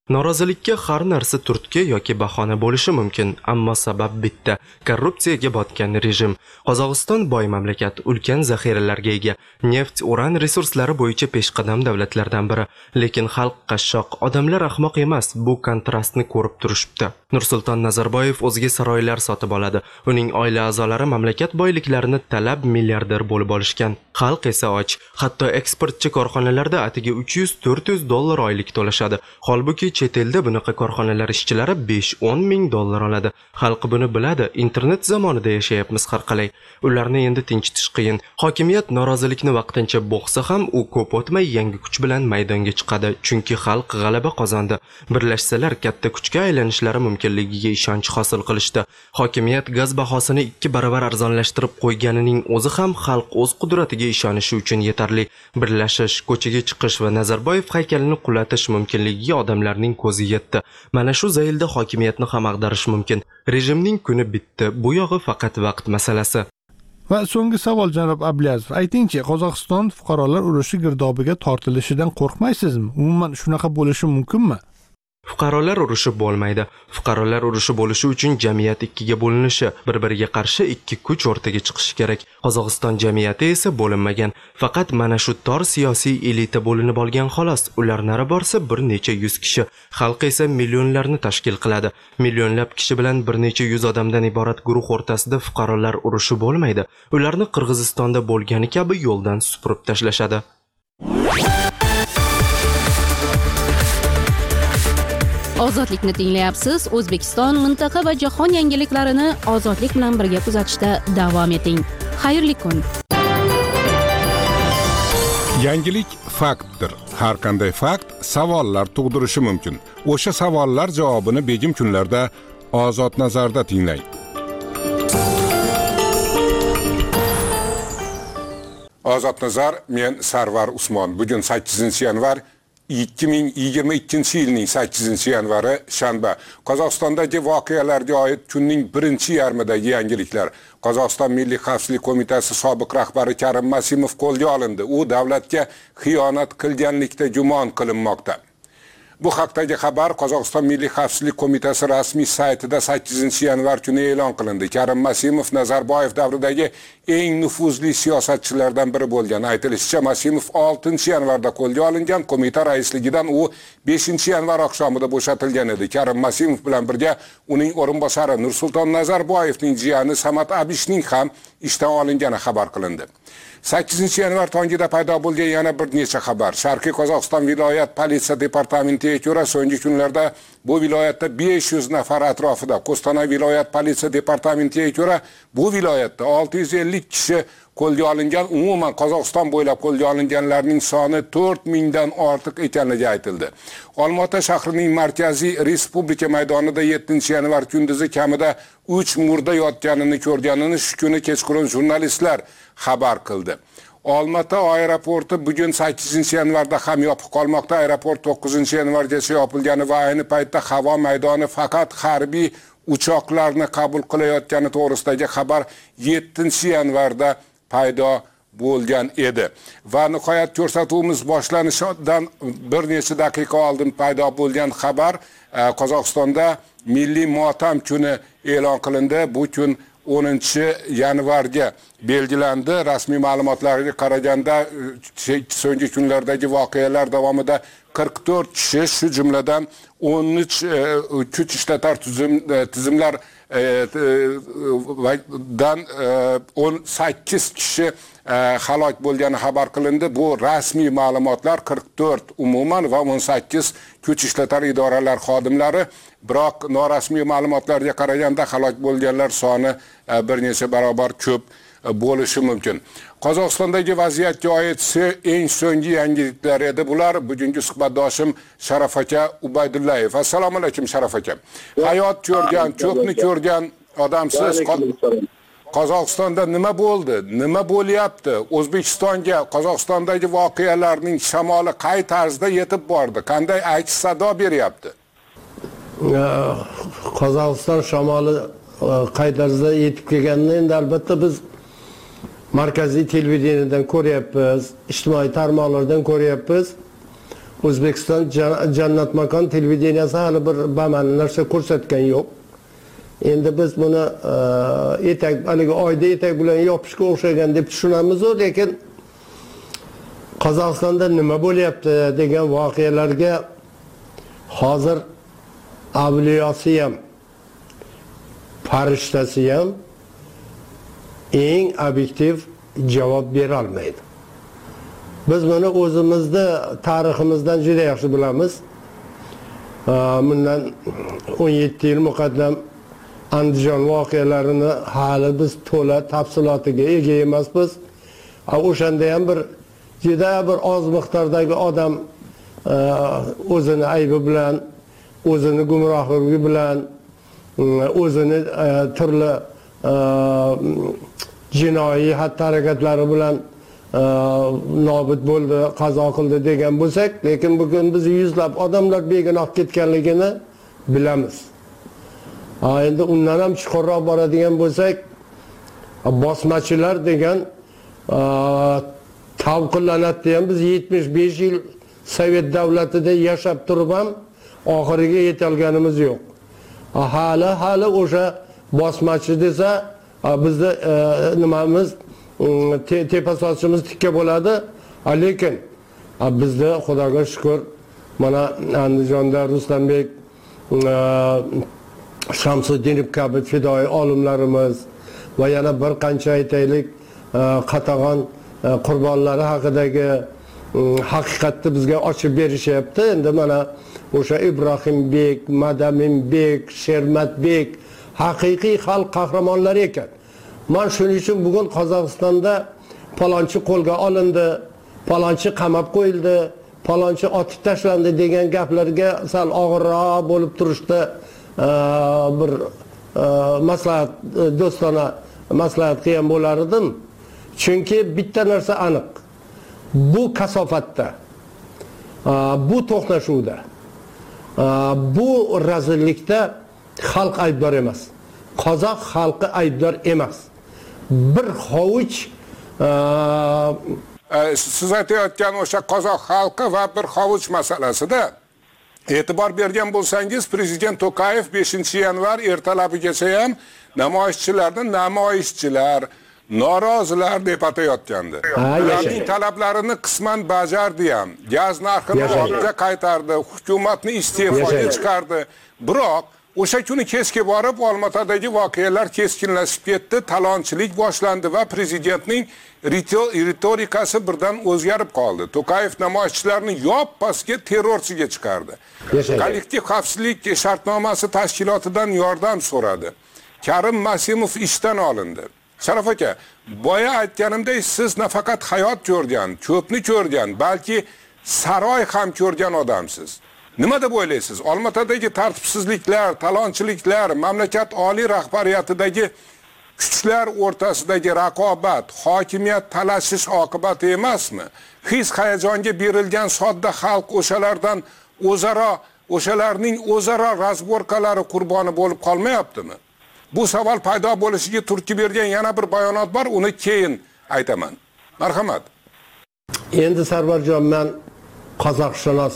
Norozilikka har narsa turtki yoki bahona bo'lishi mumkin, ammo sabab bitta: korrupsiyaga botgan rejim. Qozog'iston boy mamlakat, ulkan zaxiralarga ega, neft, uran resurslari bo'yicha peshqadam davlatlardan biri. Lekin xalq qashshoq, odamlar ahmoq emas. Bu kontrastni ko'rib turishibdi. Nursulton Nazarboyev o'ziga saroylar sotib oladi. Uning oila a'zolari mamlakat boyliklarini talab milliarder bo'lib olishgan. Xalq esa och. Hatto eksportchi korxonalarda atiga $300-400 oylik to'lashadi. Holbuki chet elda bunaqa korxonalar ishchilari $5-10 ming oladi. Xalq buni biladi. Internet zamonida yashayapmiz har qalay. Ularni endi tinchitish qiyin. Hokimiyat norozilikni vaqtincha bo'g'sa ham, u ko'p o'tmay yangi kuch bilan maydonga chiqadi, chunki xalq g'alaba qozondi. Birlashsalar katta kuchga aylanishlari mumkinligiga ishonch hosil qilishdi. Hokimiyat gaz bahosini 2 baravar arzonlashtirib qo'yganining o'zi ham xalq o'z qudratiga ishonishi uchun yetarli. Birlashish, ko'chaga chiqish va Nazarboyev haykalini qulatish mumkinligiga odamlarning ko'zi yetdi. Mana shu zaylda hokimiyatni ham ag'darish mumkin. Rejimning kuni bitdi. Bu yog'i faqat vaqt masalasi. Va so'nggi savol, janob Abliyazov, aytingchi, Qozog'iston fuqarolar urushi girdobiga tortilishidan qo'rqmaysizmi? Umuman shunaqa bo'lishi mumkinmi? Fuqarolar urushi bo'lmaydi. Fuqarolar urushi bo'lishi uchun jamiyat ikkiga bo'linishi, bir-biriga qarshi ikki kuch o'rtaga chiqishi kerak. Qozog'iston jamiyati esa bo'linmagan. Faqat mana shu tor siyosiy elita bo'linib olgan xolos. Ular nari borsa bir necha yuz kishi, xalq esa millionlarni tashkil qiladi. Millionlab kishi bilan bir necha yuz odamdan iborat guruh o'rtasida fuqarolar urushi bo'lmaydi. Ularni Qirg'izistonda bo'lgani kabi yo'ldan supurib tashlashadi. Ozodlikni tinglayapsiz. O'zbekiston, mintaqa va jahon yangiliklarini ozodlik bilan birga kuzatishda davom eting. Xayrli kun. Yangilik faktdir. Har qanday fakt savollar tug'dirishi mumkin. O'sha savollar javobini begim kunlarda Ozod nazarda tinglang. Ozod nazar, men Sarvar Usmon. Bugun 8-yanvar 2022 yilning 8-yanvari shanba. Qozog'istondagi voqealarga oid kunning birinchi yarmidagi yangiliklar. Qozog'iston Milliy xavfsizlik qo'mitasi sobiq rahbari Karim Masimov qo'lga olindi. U davlatga xiyonat qilganlikda gumon qilinmoqda. Bu haqdagi xabar Qozog'iston Milliy xavfsizlik qo'mitasi rasmiy saytida 8-yanvar kuni e'lon qilindi. Karim Masimov Nazarboyev davridagi eng nufuzli siyosatchilardan biri bo'lgan. Aytilishicha, Masimov 6-yanvarda qo'lga olingan. Qo'mita raisligidan u 5-yanvar oqshomida bo'shatilgan edi. Karim Masimov bilan birga uning o'rinbosari Nursulton Nazarboyevning jiyani Samat Abishning ham ishdan olingani xabar qilindi. 8-yanvar tongida paydo bo'lgan yana bir necha xabar. Sharqiy Qozog'iston viloyat politsiya departamentiga ko'ra, so'nggi kunlarda bu viloyatda 500 nafar atrofida, Qo'stanoy viloyat politsiya departamentiga ko'ra, bu viloyatda 650 kishi qo'lga olingan. Umuman Qozog'iston bo'ylab qo'lga olinganlarning soni 4000 dan ortiq ekanligi aytildi. Olmaota shahrining markaziy Respublika maydonida 7-yanvar kunduzi kamida 3 murda yotganini ko'rganini shu kuni kechqurun jurnalistlar xabar qildi. Olmaota aeroporti bugun 8-yanvarda ham yopiq qolmoqda. Aeroport 9-yanvargacha yopilgani va ayni paytda havo maydoni faqat harbiy uchoqlarni qabul qilayotgani to'g'risidagi xabar 7-yanvarda paydo bo'lgan edi. Va nihoyat ko'rsatuvimiz boshlanishidan bir necha daqiqa oldin paydo bo'lgan xabar, Qozog'istonda milliy motam kuni e'lon qilindi. Bu kun 10-yanvarga belgilandi. Rasmiy ma'lumotlarga qaraganda so'nggi kunlardagi voqealar davomida 44 kishi, shu jumladan 13 kuch ishlatar tizimlar dan 18 kishi halok bo'lgani xabar qilindi. Bu rasmiy ma'lumotlar, 44 umuman va 18 kuch ishlatar idoralar xodimlari. Biroq norasmiy ma'lumotlarga qaraganda halok bo'lganlar soni bir necha barobar ko'p bo'lishi mumkin. Qozog'istondagi vaziyatga oid eng so'nggi yangiliklar edi bular. Bugungi suhbatdoshim Sharaf aka Ubaydullayev. Assalomu alaykum Sharaf aka. Hayot ko'rgan, ko'pni ko'rgan odamsiz. Qozog'istonda nima bo'ldi? Nima bo'lyapti? O'zbekistonga Qozog'istondagi voqealarning shamoli qay tarzda yetib bordi? Qanday aks sado beryapti? Qozog'iston shamoli qay tarzda yetib kelganini endi albatta biz markaziy televideniyadan ko'ryapmiz, ijtimoiy tarmoqlardan ko'ryapmiz. O'zbekiston jannat makon televideniyasi hali bir bama'ni narsa ko'rsatgan yo'q. Endi biz buni etak haligi oyda etak bilan yopishga o'xshagan deb tushunamiz, lekin Qozog'istonda nima bo'lyapti degan voqealarga hozir avliyosi ham, farishtasi ham eng obyektiv javob bera olmaydi. Biz buni o'zimizni tariximizdan juda yaxshi bilamiz. Bundan 17 yil muqaddam Andijon voqealarini hali biz to'la tafsilotiga ega emasmiz. O'shanda ham juda bir oz miqdordagi odam o'zini aybi bilan, o'zini gumrohligi bilan, o'zini turli jinoiy xatti-harakatlari bilan nobud bo'ldi, qazo qildi degan bo'lsak, lekin bugun biz yuzlab odamlar begunoh ketganligini bilamiz. Endi undan ham chuqurroq boradigan bo'lsak, bosmachilar degan tavqillanadi ham biz 75 yil Sovet davlatida yashab turib ham oxiriga yetolganimiz yo'q. Hali o'sha bosmachi desa bizda nimamiz tepa sochimiz tikka bo'ladi, lekin bizda Xudoga shukr mana Andijonda Ruslanbek Shamsuddinov kabi fidoyi olimlarimiz va yana bir qancha aytaylik qatag'on qurbonlari haqidagi haqiqatni bizga ochib berishyapti. Endi mana o'sha Ibrohimbek, Madaminbek, Shermatbek haqiqiy xalq qahramonlari ekan. Men shuning uchun bugun Qozog'istonda palonchi qo'lga olindi, palonchi qamab qo'yildi, palonchi otib tashlandi degan gaplarga sal og'irroq bo'lib turishda bir maslahat, do'stona maslahat qilgan bo'lar edim. Chunki bitta narsa aniq. Bu kasofatda, bu to'qnashuvda, bu razillikda xalq aybdor emas. Qozoq xalqi aybdor emas. Bir hovuch siz aytayotgan o'sha qozoq xalqi va bir hovuch masalasida e'tibor bergan bo'lsangiz, prezident To'qayev 5-yanvar ertalabigacha ham namoyishchilar, norozilar deb atayotgandi. Ularning talablarini qisman bajardi ham. Gaz narxini ortga qaytardi, hukumatni iste'foga chiqardi. Biroq o'sha kuni kechga borib Olmaotadagi voqealar keskinlashib ketdi, talonchilik boshlandi va prezidentning ritorikasi birdan o'zgarib qoldi. To'qayev namoyishchilarni yoppasiga terrorchiga chiqardi. Kollektiv xavfsizlik shartnomasi tashkilotidan yordam so'radi. Karim Masimov ishdan olindi. Sharaf aka, boya aytganimdek, siz nafaqat hayot ko'rgan, ko'pni ko'rgan, balki saroy ham ko'rgan odamsiz. Nima deb o'ylaysiz? Olmaotadagi tartibsizliklar, talonchiliklar, mamlakat oliy rahbariyatidagi kuchlar o'rtasidagi raqobat, hokimiyat talashish oqibati emasmi? His-hayajonga berilgan sodda xalq o'shalarning o'zaro razborkalari qurboni bo'lib qolmayaptimi? Bu savol paydo bo'lishiga turtki bergan yana bir bayonot bor, uni keyin aytaman. Marhamat. Endi Sarvarjon, men qozoqshunos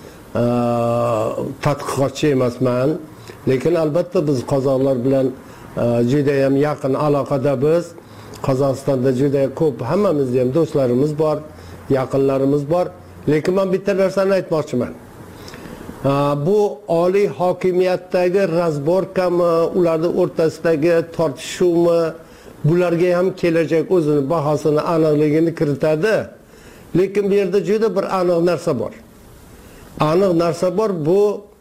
tadqiqotchi emasman, lekin albatta biz qozoqlar bilan juda ham yaqin aloqada biz. Qozog'istonda juda ko'p, hammamizda ham do'stlarimiz bor, yaqinlarimiz bor, lekin men bitta narsani aytmoqchiman. Bu oliy hokimiyatdagi razborkami, ularning o'rtasidagi tortishuvmi, bularga ham kelajak o'zini bahosini, aniqligini kiritadi. Lekin bu yerda juda bir aniq narsa bor. Aniq narsa bor, bu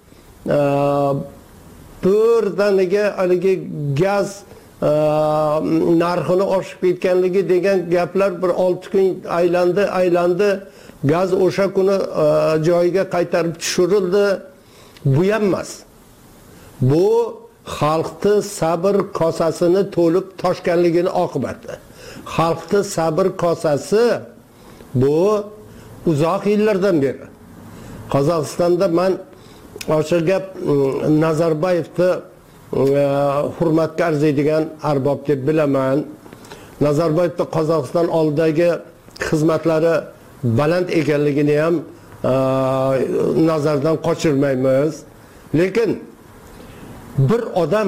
birdaniga haligi gaz narxini oshib ketganligi degan gaplar bir 6 kun aylandi. Gaz o'sha kuni joyiga qaytarib tushirildi. Bu ham emas. Bu xalqning sabr kosasini to'lib toshganligini oqibati. Xalqning sabr kosasi bu uzoq yillardan beri. Qozog'istonda men ochiq gap Nazarboyevni hurmatga arziydigan arbob deb bilaman. Nazarboyevning Qozog'iston oldidagi xizmatlari baland ekanligini ham nazardan qochirmaymiz. Lekin bir odam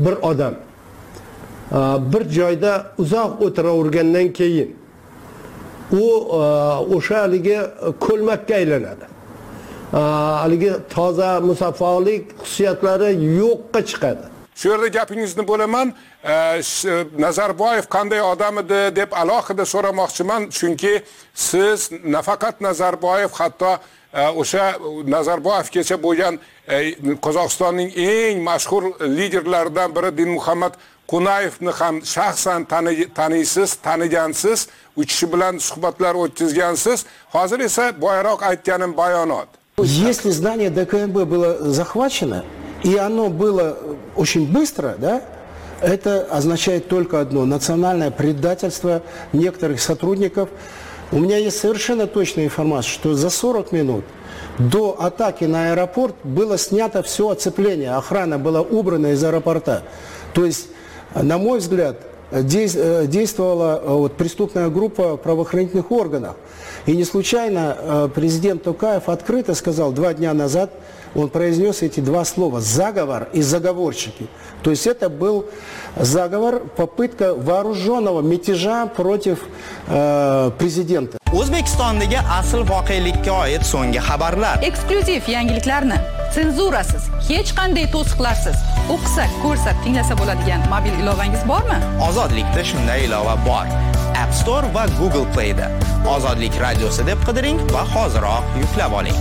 bir joyda uzoq o'tiravergandan keyin u o'sha haligi ko'lmakka aylanadi. Haligi toza musaffolik xususiyatlari yo'qqa chiqadi. Shu yerda gapingizni bo'laman. Nazarboyev qanday odam edi deb alohida so'ramoqchiman, chunki siz nafaqat Nazarboyev, hatto o'sha Nazarboyevgacha bo'lgan Qozog'istonning eng mashhur liderlaridan biri Dinmuhammad Qunayevni ham shaxsan taniysiz, tanigansiz, u kishi bilan suhbatlar o'tkazgansiz. Hozir esa boyaroq aytganim bayonot. Если здание ДКМБ было захвачено, и оно было очень быстро, да, это означает только одно – национальное предательство некоторых сотрудников. У меня есть совершенно точная информация, что за 40 минут до атаки на аэропорт было снято все оцепление, охрана была убрана из аэропорта. То есть, на мой взгляд, действовала преступная группа правоохранительных органов. И не случайно президент Токаев открыто сказал 2 дня назад, он произнес эти 2 слова – заговор и заговорщики. То есть это был заговор, попытка вооруженного мятежа против президента. O'zbekistondagi asl voqelikka oid so'nggi xabarlar. Eksklyuziv yangiliklarni senzurasiz, hech qanday to'siqlarsiz o'qisak, ko'rsak, tinglasa bo'ladigan mobil ilovangiz bormi? Ozodlikda shunday ilova bor. App Store va Google Play'da. Ozodlik radiosi deb qidiring va hoziroq yuklab oling.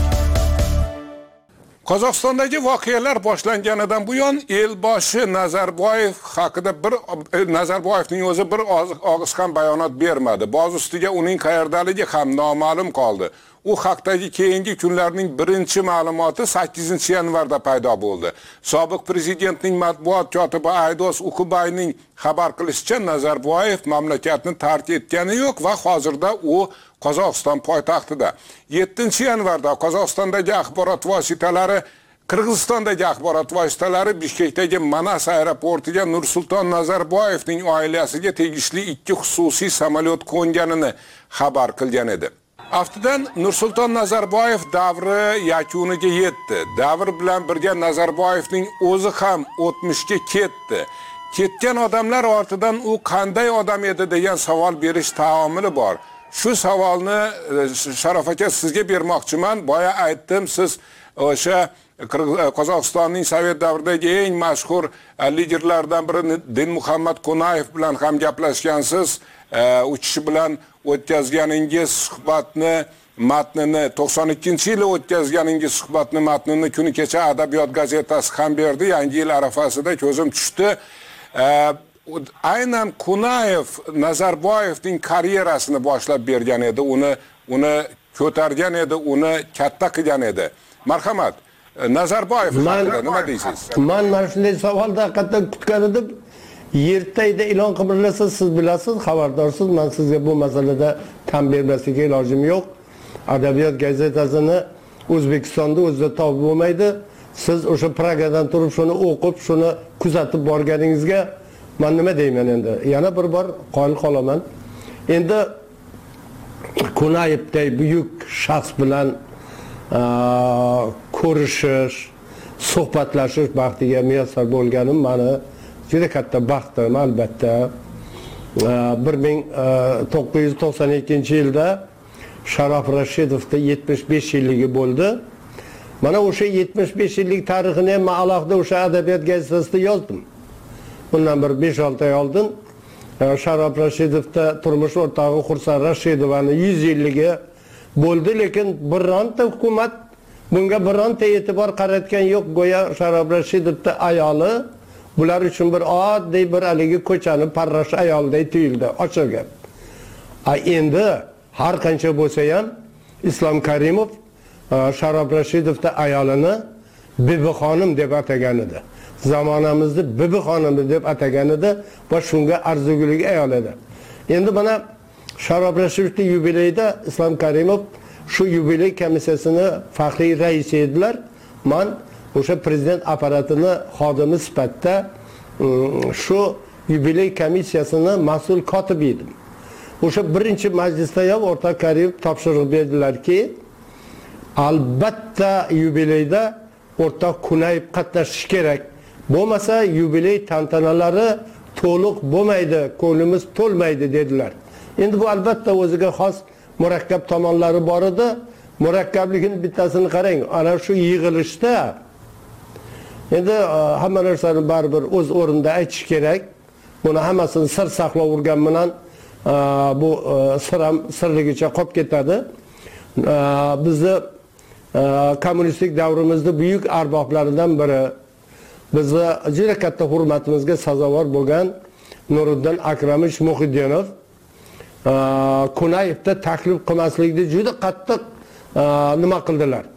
Qozog'istondagi voqealar boshlanganidan buyon elboshi Nazarboyev haqida Nazarboyevning o'zi bir og'iz ham bayonot bermadi. Boz ustiga uning qayerdaligi ham noma'lum qoldi. U haqdagi keyingi kunlarning birinchi ma'lumoti 8-yanvarda paydo bo'ldi. Sobiq prezidentning matbuot kotibi Aydos Ukubayning xabar qilishicha, Nazarboyev mamlakatni tark etgani yo'q va hozirda u Qozog'iston poytaxtida. 7-yanvarda Qozog'istondagi axborot vositalari Qirg'izistondagi axborot vositalari Bishkekdagi Manas aeroportiga Nursulton Nazarboyevning oilasiga tegishli 2 xususiy samolyot qo'nganini xabar qilgan edi. Aftidan Nursulton Nazarboyev davri yakuniga yetdi. Davr bilan birga Nazarboyevning o'zi ham o'tmishga ketdi. Ketgan odamlar ortidan u qanday odam edi degan savol berish taomili bor. Shu savolni Sharof aka sizga bermoqchiman. Boya aytdim, siz o'sha Qozog'istonning Sovet davridagi eng mashhur liderlardan biri Dinmuhammad Qunayev bilan ham gaplashgansiz. U kishi bilan o'tkazganingiz suhbatni matnini 92-yili o'tkazganingiz suhbatni matnini kuni kecha Adabiyot gazetasi ham berdi. Yangi yil arafasida ko'zim tushdi. Aynan Qunayev Nazarboyevning karyerasini boshlab bergan edi, uni ko'targan edi, uni katta qilgan edi. Marhamat, Nazarboyev haqida nima deysiz? Men mana shunday savolda haqiqatan kutgan edim. Ertayda e'lon qilinsa siz bilasiz, xabardorsiz. Men sizga bu masalada tan bermaslikka ilojim yo'q. Adabiyot gazetasini O'zbekistonda o'zida topib bo'lmaydi. Siz o'sha Pragadan turib shuni o'qib, shuni kuzatib borganingizga men nima deyman endi? Yana bir bor qoyil qolaman. Endi Qunayevday buyuk shaxs bilan ko'rishish, suhbatlashish baxtiga muyassar bo'lganim meni juda katta baxtim albatta. 1992-yilda Sharof Rashidovda 75 yilligi bo'ldi. Mana o'sha 75 yillik tarixini ham men alohida o'sha Adabiyot gazetasida yozdim. Bundan bir 5-6 oy oldin Sharof Rashidovda turmush o'rtog'i Xursand Rashidovani 100 yilligi bo'ldi, lekin bironta hukumat bunga bironta e'tibor qaratgan yo'q. Go'yo Sharof Rashidovda ayoli bular uchun bir oddiy bir haligi ko'chani parrash ayolday tuyuldi, ochiq gap. Endi har qancha bo'lsa ham Islom Karimov Sharof Rashidovda ayolini Bibi xonim deb atagan edi. Zamonamizda Bibi xonim deb atagan edi va shunga arzigulik ayol edi. Endi mana Sharof Rashidovda yubileyda Islom Karimov shu yubiley komissiyasini faxriy raisi edilar. Men o'sha prezident apparatini xodimi sifatida shu yubiley komissiyasini mas'ul kotib edim. O'sha birinchi majlisda ham o'rtoq Karimov topshiriq berdilarki, albatta yubileyda o'rtoq Kunayev qatnashishi kerak. Bo'lmasa yubiley tantanalari to'liq bo'lmaydi, ko'nglimiz to'lmaydi dedilar. Endi bu albatta o'ziga xos murakkab tomonlari bor edi. Murakkabligini bittasini qarang, ana shu yig'ilishda endi hamma narsani baribir o'z o'rnida aytish kerak. Buni hammasini sir saqlab urgan bilan bu sir ham sirligicha qolib ketadi. Bizni kommunistik davrimizda buyuk arboblaridan biri, bizni juda katta hurmatimizga sazovor bo'lgan Nuriddin Akramovich Muhiddinov Kunayevda taklif qilmaslikni juda qattiq nima qildilar?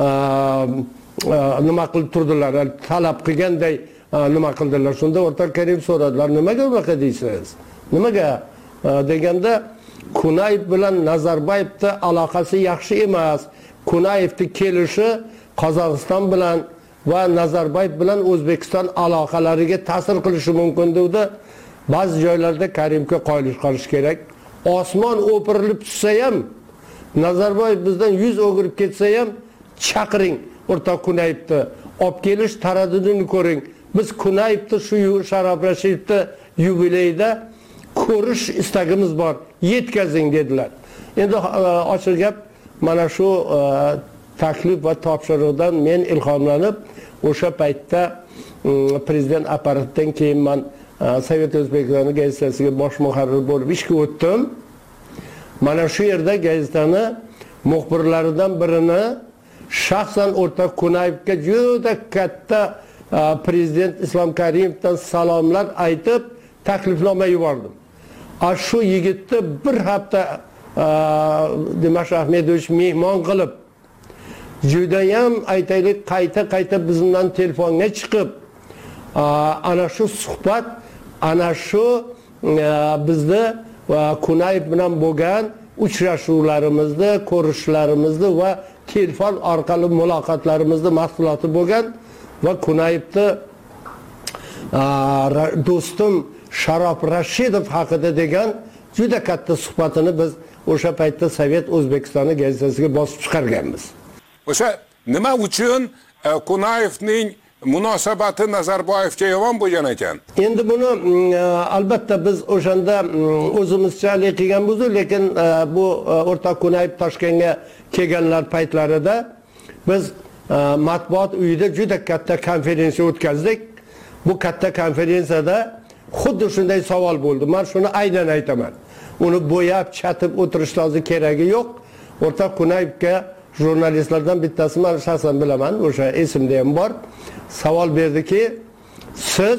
Nima qilib turdilar? Talab qilganday nima qildilar? Shunda o'rtoq Karim so'radilar, nimaga unaqa deysiz? Nimaga deganda Kunayev bilan Nazarbayevning aloqasi yaxshi emas. Kunayevning kelishi Qozog'iston bilan va Nazarbayev bilan O'zbekiston aloqalariga ta'sir qilishi mumkin dedi. Ba'zi joylarda Karimga qoyilish qilish kerak. Osmon o'pirilib tushsa ham, Nazarbayev bizdan yuz o'girib ketsa ham chaqiring o'rtoq Kunayevni, olib kelish taraddudini ko'ring. Biz Kunayevni shu Sharof Rashidovni yubileyida ko'rish istagimiz bor, yetkazing dedilar. Endi ochiq gap, mana shu taklif va topshiriqdan men ilhomlanib, o'sha paytda prezident apparatidan keyin men Sovet O'zbekistoni gazetasiga bosh muharrir bo'lib ishga o'tdim. Mana shu yerda gazetani muxbirlaridan birini shaxsan o'rtoq Kunayevga juda katta prezident Islom Karimovdan salomlar aytib taklifnoma yubordim. Shu yigitni bir hafta Dimash Ahmedovich mehmon qilib, judayam aytaylik qayta bizdan telefonga chiqib, ana shu suhbat, ana shu bizni Kunayev bilan bo'lgan uchrashuvlarimizni, ko'rishlarimizni va telefon orqali muloqotlarimizni mahsuloti bo'lgan va Kunayevni do'stim Sharof Rashidov haqida degan juda katta suhbatini biz o'sha paytda Sovet O'zbekistoni gazetasiga bosib chiqarganmiz. O'sha nima uchun Kunayevning munosabati Nazarboyevga yomon bo'lgan ekan? Endi buni albatta biz o'shanda o'zimizcha qilgan bo'ldik, lekin bu o'rtoq Kunayev Toshkentga kelganlar paytlarida biz matbuot uyida juda katta konferensiya o'tkazdik. Bu katta konferensiyada xuddi shunday savol bo'ldi. Men shuni aynan aytaman. Uni bo'yab, chatib o'tirish lozim keragi yo'q. O'rtoq Kunayevga jurnalistlardan bittasi, men shaxsan bilaman, o'sha esimda ham bor. Savol berdiki, siz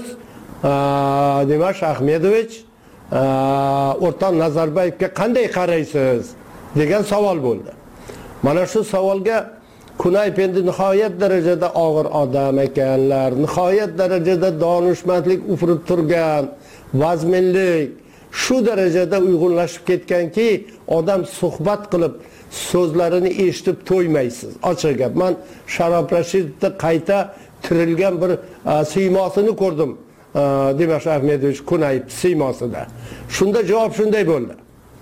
Dimash Ahmedovich o'rtoq Nazarbayevga qanday qaraysiz degan savol bo'ldi. Mana shu savolga Kunayev endi nihoyat darajada og'ir odam ekanlar, nihoyat darajada donishmandlik ufurib turgan, vazminlik shu darajada uyg'unlashib ketganki, odam suhbat qilib so'zlarini eshitib to'ymaysiz. Ochiq gap, men Sharof Rashidovni qayta tirilgan bir siymosini ko'rdim. Dimash Ahmedovich Kunayev siymosida. Shunda javob shunday bo'ldi.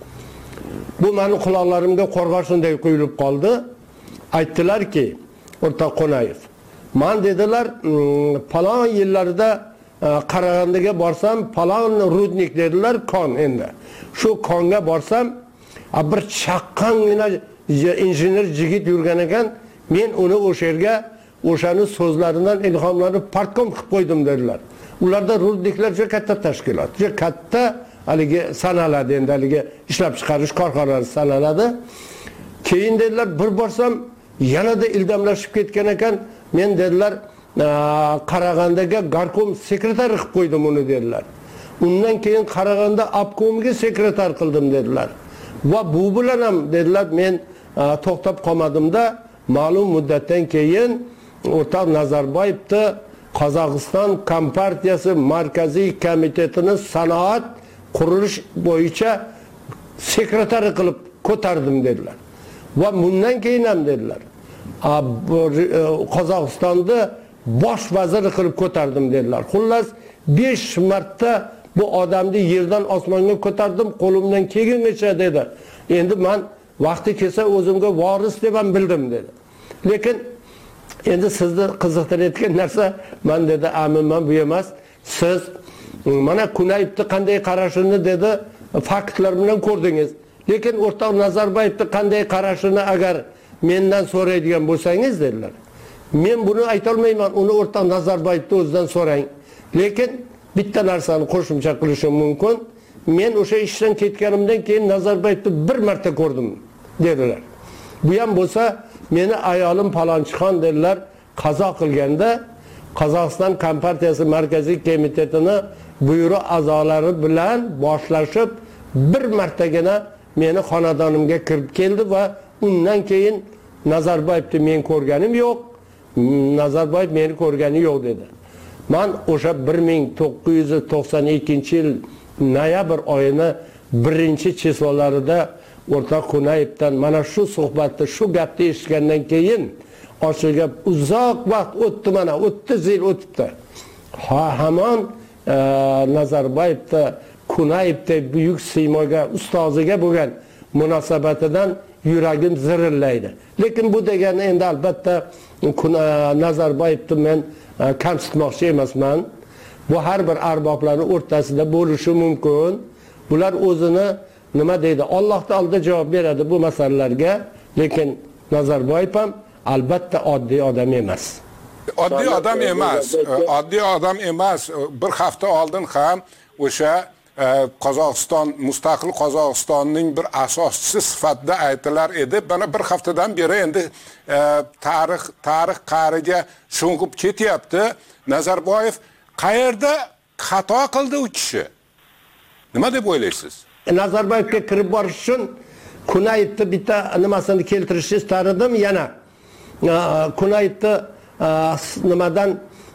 Bu meni quloqlarimga qo'rg'or shunday quyilib qoldi. Aytdilarki, o'rtoq Kunayev, men dedilar, falon yillarda Qarag'andaga borsam, falon rudnik dedilar, kon endi. Shu konga borsam, bir chaqqangina injener yigit yurgan ekan, men uni o'sha yerga o'shani so'zlaridan ilhomlanib partkom qilib qo'ydim dedilar. Ularda rudniklar juda katta tashkilot, juda katta haligi sanaladi, endi haligi ishlab chiqarish korxonalari sanaladi. Keyin dedilar, bir borsam yanada ildamlashib ketgan ekan, men dedilar Qarag'andaga garkom sekretari qilib qo'ydim uni dedilar. Undan keyin Qarag'anda obkomiga sekretar qildim dedilar. Va bu bilan ham dedilar, men to'xtab qolmadimda, ma'lum muddatdan keyin o'rtoq Nazarbayevni Qozog'iston Kompartiyasi markaziy komitetini sanoat qurilish bo'yicha sekretari qilib ko'tardim dedilar. Va bundan keyin ham dedilar, Qozog'istonda bosh vazir qilib ko'tardim dedilar. Xullas 5 marta bu odamni yerdan osmonga ko'tardim, qo'limdan kelganicha dedi. Endi men vaqti kelsa o'zimga voris deb ham bildim dedi. lekin endi sizni qiziqtirayotgan narsa men dedi umuman bu emas. Siz mana Kunayevni qanday qarashini dedi faktlar bilan ko'rdingiz. Lekin o'rtoq Nazarboyevni qanday qarashini agar mendan so'raydigan bo'lsangiz dedilar. Men buni ayta olmayman, uni o'rtoq Nazarboyevni o'zidan so'rang. Lekin bitta narsani qo'shimcha qilishim mumkin. Men o'sha ishdan ketganimdan keyin Nazarboyevni bir marta ko'rdim dedilar. Bu ham bo'lsa meni ayolim Palonchixon dedilar, qazo qilganda Qozog'iston Kompartiyasi Markaziy komitetini buyruq a'zolari bilan boshlashib bir martagina meni xonadonimga kirib keldi va undan keyin Nazarboyevni men ko'rganim yo'q, Nazarboyev meni ko'rgani yo'q dedi. Men o'sha 1992-yil noyabr oyini 1-chislolarida o'rtoq Kunayevdan mana shu suhbatni, shu gapni eshitgandan keyin oshiga uzoq vaqt o'tdi, mana 30 yil o'tibdi. Hamon Nazarboyevda Kunayevda buyuk siymoga, ustoziga bo'lgan munosabatidan yuragim zirillaydi. Lekin bu degani endi albatta Nazarboyevni men kamsitmoqchi emasman. Bu har bir arboblarning o'rtasida bo'lishi mumkin. Bular o'zini nima deydi? Allohning oldida javob beradi bu masalalarga. Lekin Nazarboyev ham albatta oddiy odam emas. Oddiy odam emas. Oddiy odam emas. Bir hafta oldin ham o'sha Qozog'iston, mustaqil Qozog'istonning bir asoschisi sifatida aytilar edi. Bana bir haftadan beri endi tarix qa'riga sho'ng'ib ketyapti. Nazarboyev qayerda xato qildi u kishi? Nima deb o'ylaysiz? Nazarboyevga kirib borish uchun Kunayevni bitta nimasini keltirishni istadim yana. Kunayevni nimadan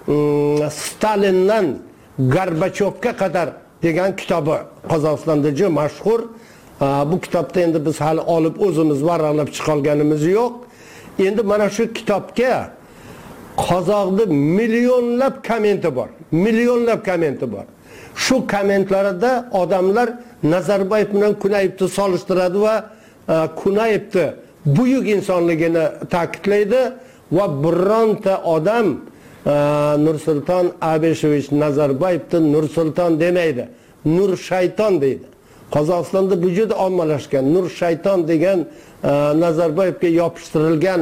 Stalindan Gorbachevga qadar degan kitobi Qozog'istonda juda mashhur. Bu kitobda endi biz hali olib o'zimiz varaqlab chiqolganimiz yo'q. Endi mana shu kitobga Qozog'da millionlab kommenti bor. Millionlab kommenti bor. Shu kommentlarida odamlar Nazarboyev bilan Kunayevni solishtiradi va Kunayevni buyuk insonligini ta'kidlaydi va bironta odam Nursulton Abeshevich Nazarboyevni Nursulton demaydi. Nur shayton deydi. Qozog'istonda bu juda ommalashgan. Nur shayton degan Nazarboyevga yopishtirilgan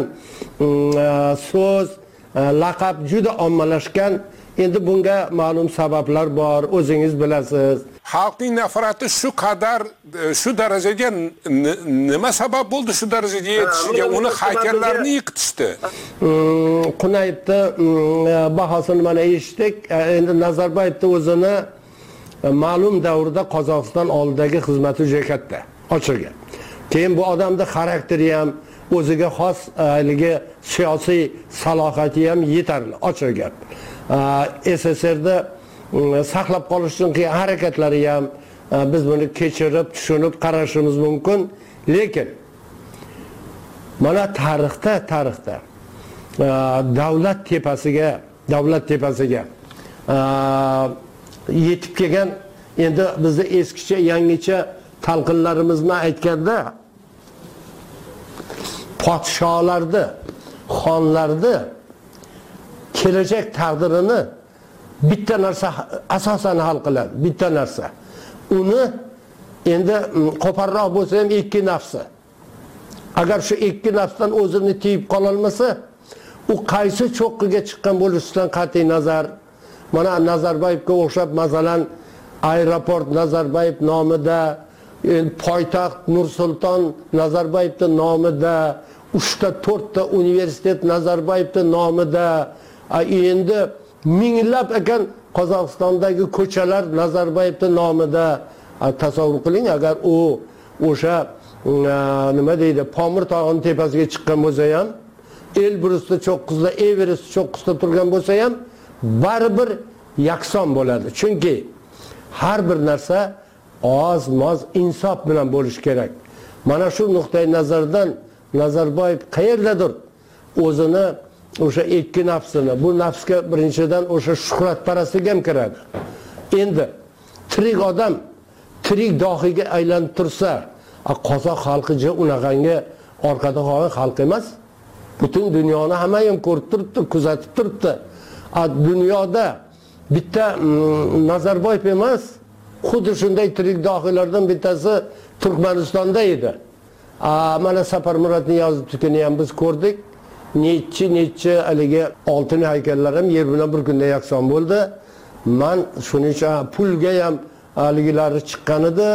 so'z, laqab juda ommalashgan. Endi bunga ma'lum sabablar bor, o'zingiz bilasiz. Xalqning nafrati shu qadar, shu darajaga nima sabab bo'ldi shu darajaga yetishiga? Uni hakerlarni yiqitishdi. Kunayevni bahosini mana eshitdik. Endi Nazarboyevni o'zini ma'lum davrda Qozog'iston oldidagi xizmati juda katta, ochilgan. Keyin bu odamning xarakteri ham, o'ziga xos siyosiy salohiyati ham yetarli, ochilgan. SSR'da saqlab qolish uchun qilgan harakatlari ham biz buni kechirib, tushunib qarashimiz mumkin. Lekin mana tarixda davlat tepasiga yetib kelgan, endi bizda eskicha, yangicha talqinlarimizni aytganda podsholarni, xonlarni kelajak taqdirini bitta narsa asosan hal qiladi, bitta narsa. Uni endi qo'parroq bo'lsa ham ikki nafsi. Agar shu ikki nafsdan o'zini tiyib qola olmasa, u qaysi cho'qqiga chiqqan bo'lishidan qat'iy nazar, mana Nazarboyevga o'xshab masalan aeroport Nazarboyev nomida, poytaxt Nursulton Nazarboyevning nomida, 3-4 ta universitet Nazarboyevning nomida, endi minglab ekan Qozog'istondagi ko'chalar Nazarboyevning nomida. Tasavvur qiling, agar u o'sha nima deydi, Pomir tog'ining tepasiga chiqqan bo'lsa ham, Elbrusda cho'qqizda, Everest cho'qqizda turgan bo'lsa ham, baribir yakson bo'ladi. Chunki har bir narsa oz-moz insof bilan bo'lish kerak. Mana shu nuqtai nazardan Nazarboyev qayerdadir o'zini o'sha ikki nafsini, bu nafsga birinchidan o'sha shuhratparastlik ham kiradi. Endi tirik odam tirik dohiga aylanib tursa, qozoq xalqiga unaqangi orqada qolgan xalq emas. Butun dunyoni hamma ham ko'rib turibdi, kuzatib turibdi. Dunyoda bitta Nazarboyev emas, xuddi shunday tirik dohilardan bittasi Turkmanistonda edi. Mana Saparmurat Niyozovnikini ham biz ko'rdik. Necha haligi oltin haykallar ham yer bilan bir kunda yakson bo'ldi. Men shuning uchun pulga ham haligilari chiqqan edi,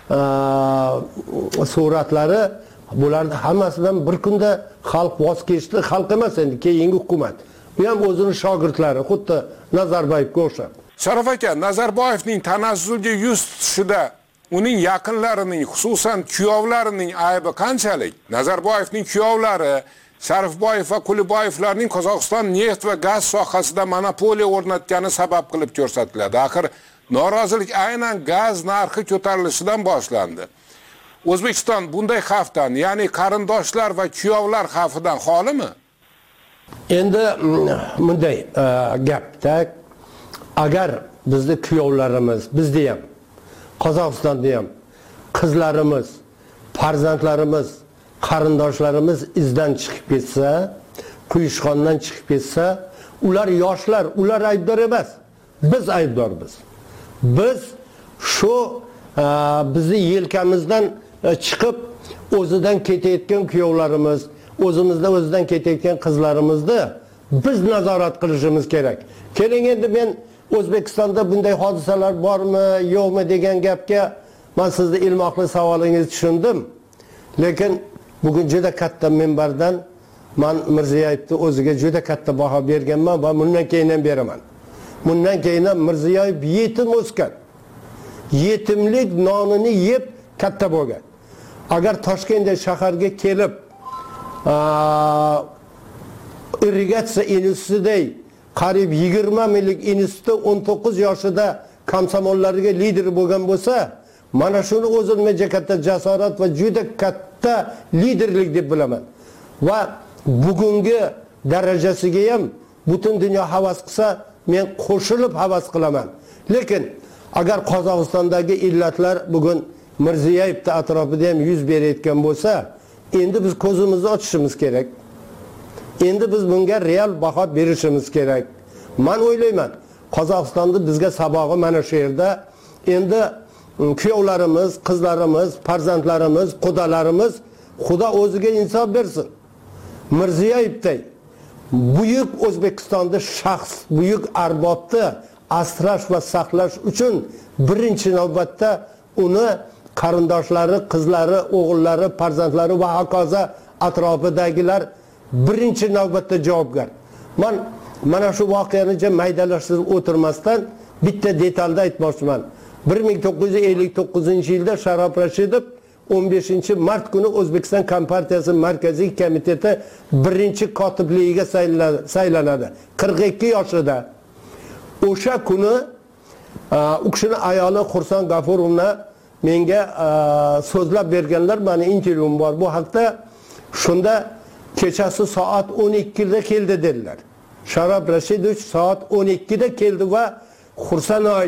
suratlari. Bularning hammasidan bir kunda xalq voz kechdi, xalq emas endi keyingi hukumat. Bu ham o'zining shogirdlari, xuddi Nazarboyevga o'xshab. Sharof aka, Nazarboyevning tanazzulga yuz tutishida uning yaqinlarining, xususan kuyovlarining aybi qanchalik? Nazarboyevning kuyovlari Sharifboyev va Kuliboyevlarning Qozog'iston neft va gaz sohasida monopoliya o'rnatgani sabab qilib ko'rsatiladi. Axir norozilik aynan gaz narxi ko'tarilishidan boshlandi. O'zbekiston bunday xavfdan, ya'ni qarindoshlar va kuyovlar xavfidan xolimi? Endi bunday gapda agar bizning kuyovlarimiz, bizda ham Qozog'istonda ham qizlarimiz, farzandlarimiz, qarindoshlarimiz izdan chiqib ketsa, quyishqondan chiqib ketsa, ular yoshlar, ular aybdor emas. Biz aybdormiz. Biz shu bizni yelkamizdan chiqib o'zidan ketayotgan kuyovlarimiz, o'zidan ketayotgan qizlarimizni biz nazorat qilishimiz kerak. Keling endi men O'zbekistonda bunday hodisalar bormi, yo'qmi degan gapga men sizning ilmoqli savolingizni tushundim. Lekin bugun juda katta minbardan men Mirziyoyevni o'ziga juda katta baho berganman va bundan keyin ham beraman. Bundan keyin ham Mirziyoyev yetim o'sgan. Yetimlik nonini yeb katta bo'lgan. Agar Toshkentda shaharga kelib irrigatsiya institutida qariyb 20 minglik institutda 19 yoshida komsomollarga lider bo'lgan bo'lsa, mana shuni o'zimga juda katta jasorat va juda katta liderlik deb bilaman. Va bugungi darajasiga ham butun dunyo havas qilsa, men qo'shilib havas qilaman. Lekin agar Qozog'istondagi illatlar bugun Mirziyoyevning atrofida ham yuz berayotgan bo'lsa, endi biz ko'zimizni ochishimiz kerak. Endi biz bunga real baho berishimiz kerak. Men o'ylayman, Qozog'istonda bizga sabog'i mana shu yerda. Endi kuyovlarimiz, qizlarimiz, farzandlarimiz, qudalarimiz Xudo o'ziga insof bersin. Mirziyoyevday buyuk O'zbekistonda shaxs, buyuk arbobni asrash va saqlash uchun birinchi navbatda uni qarindoshlari, qizlari, o'g'illari, farzandlari va hokazo atrofidagilar birinchi navbatda javobgar. Men mana shu voqeani maydalashtirib o'tirmasdan bitta detalda aytmoqchiman. 1959-yilda Sharof Rashidov 15-mart kuni O'zbekiston Kompartiyasi Markaziy komiteti birinchi kotibligiga saylanadi. 42 yoshida. O'sha kuni u kishini ayoli Xurson G'afurovna menga so'zlab berganlar, meni intervyum bor bu haqda. Shunda kechasi soat 12 da keldi dedilar. Sharof Rashidov soat 12 da keldi va Xursanoy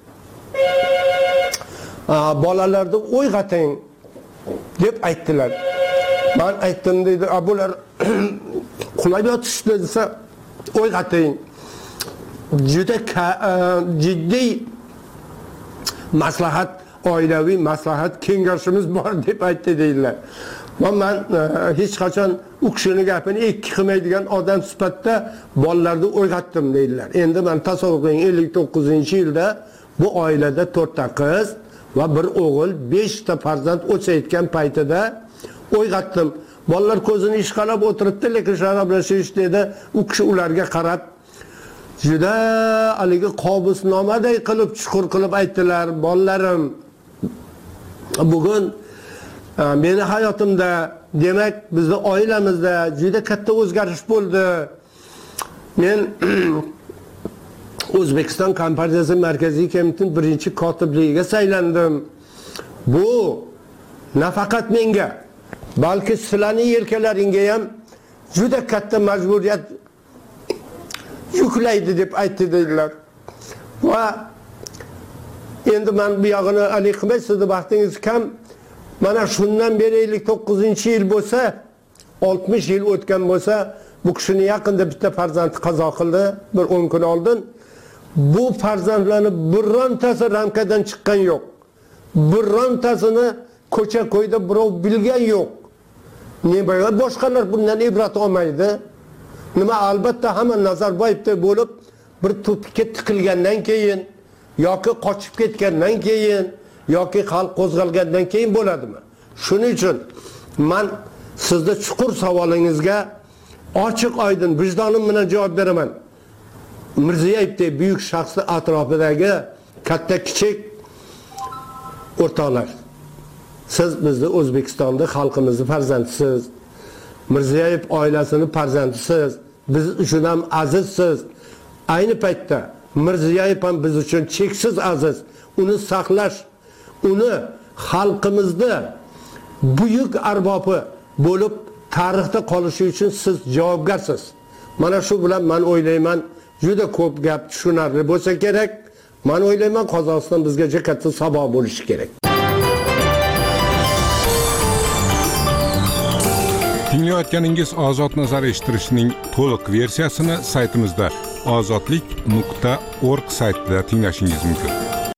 bolalarni uyg'oting deb aytdilar. Men aytdim dedi, bular qulab yotishdi desa uyg'oting. Juda jiddiy maslahat, oilaviy maslahat kengashimiz bor deb aytdi deydilar. Men hech qachon u kishining gapini ikki qilmaydigan odam sifatida bolalarni uyg'otdim deydilar. Endi men tasavvur qiling, 59-yilda bu oilada 4 ta qiz va bir o'g'il, 5 ta farzand o'sayotgan paytida uyg'otdim. Bolalar ko'zini ishqalab o'tiribdi, lekin Sharof Rashidov dedi, u kishi ularga qarab juda haligi qobusnomaday qilib, chuqur qilib aytdilar, bolalarim, bugun meni hayotimda, demak bizni oilamizda juda katta o'zgarish bo'ldi. Men O'zbekiston Kompartiyasi Markaziy komitetining birinchi kotibligiga saylandim. Bu nafaqat menga, balki sizlarning yelkalaringga ham juda katta majburiyat yuklaydi deb aytdi dedilar. Va endi men bu yog'ini alik qilmay, sizni vaqtingiz kam. Mana shundan beri 59-yil bo'lsa, 60 yil o'tgan bo'lsa, bu kishini yaqinda bitta farzandi qazo qildi, bir 10 kun oldin. Bu farzandlarni birortasi ramkadan chiqqan yo'q. Birortasini ko'cha-ko'yda birov bilgan yo'q. Nima boshqalar bundan ibrat olmaydi. Nima albatta hamma Nazarboyevda bo'lib bir tupga tiqilgandan keyin yoki qochib ketgandan keyin yoki xalq qo'zg'algandan keyin bo'ladimi? Shuning uchun men sizda chuqur savolingizga ochiq oydin vijdonim bilan javob beraman. Mirziyevdek buyuk shaxsni atrofidagi katta kichik o'rtoqlar, siz bizni O'zbekistonda xalqimizni farzandisiz. Mirziyoyev oilasining farzandisiz. Biz uchun ham azizsiz. Ayni paytda Mirziyoyev ham biz uchun cheksiz aziz. Uni saqlash, uni xalqimizda buyuk arbobi bo'lib tarixda qolishi uchun siz javobgarsiz. Mana shu bilan men o'ylayman, juda ko'p gap tushunarli bo'lsa kerak. Men o'ylayman, Qozog'iston bizga juda katta saboq bo'lishi kerak. Tinglayotganingiz Ozod nazar eshittirishning to'liq versiyasini saytimizda ozodlik.org saytida tinglashingiz mumkin.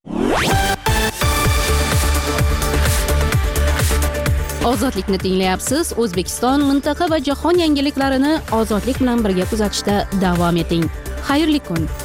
Ozodlikni tinglayapsiz. O'zbekiston, mintaqa va jahon yangiliklarini ozodlik bilan birga kuzatishda davom eting. Xayrli kun.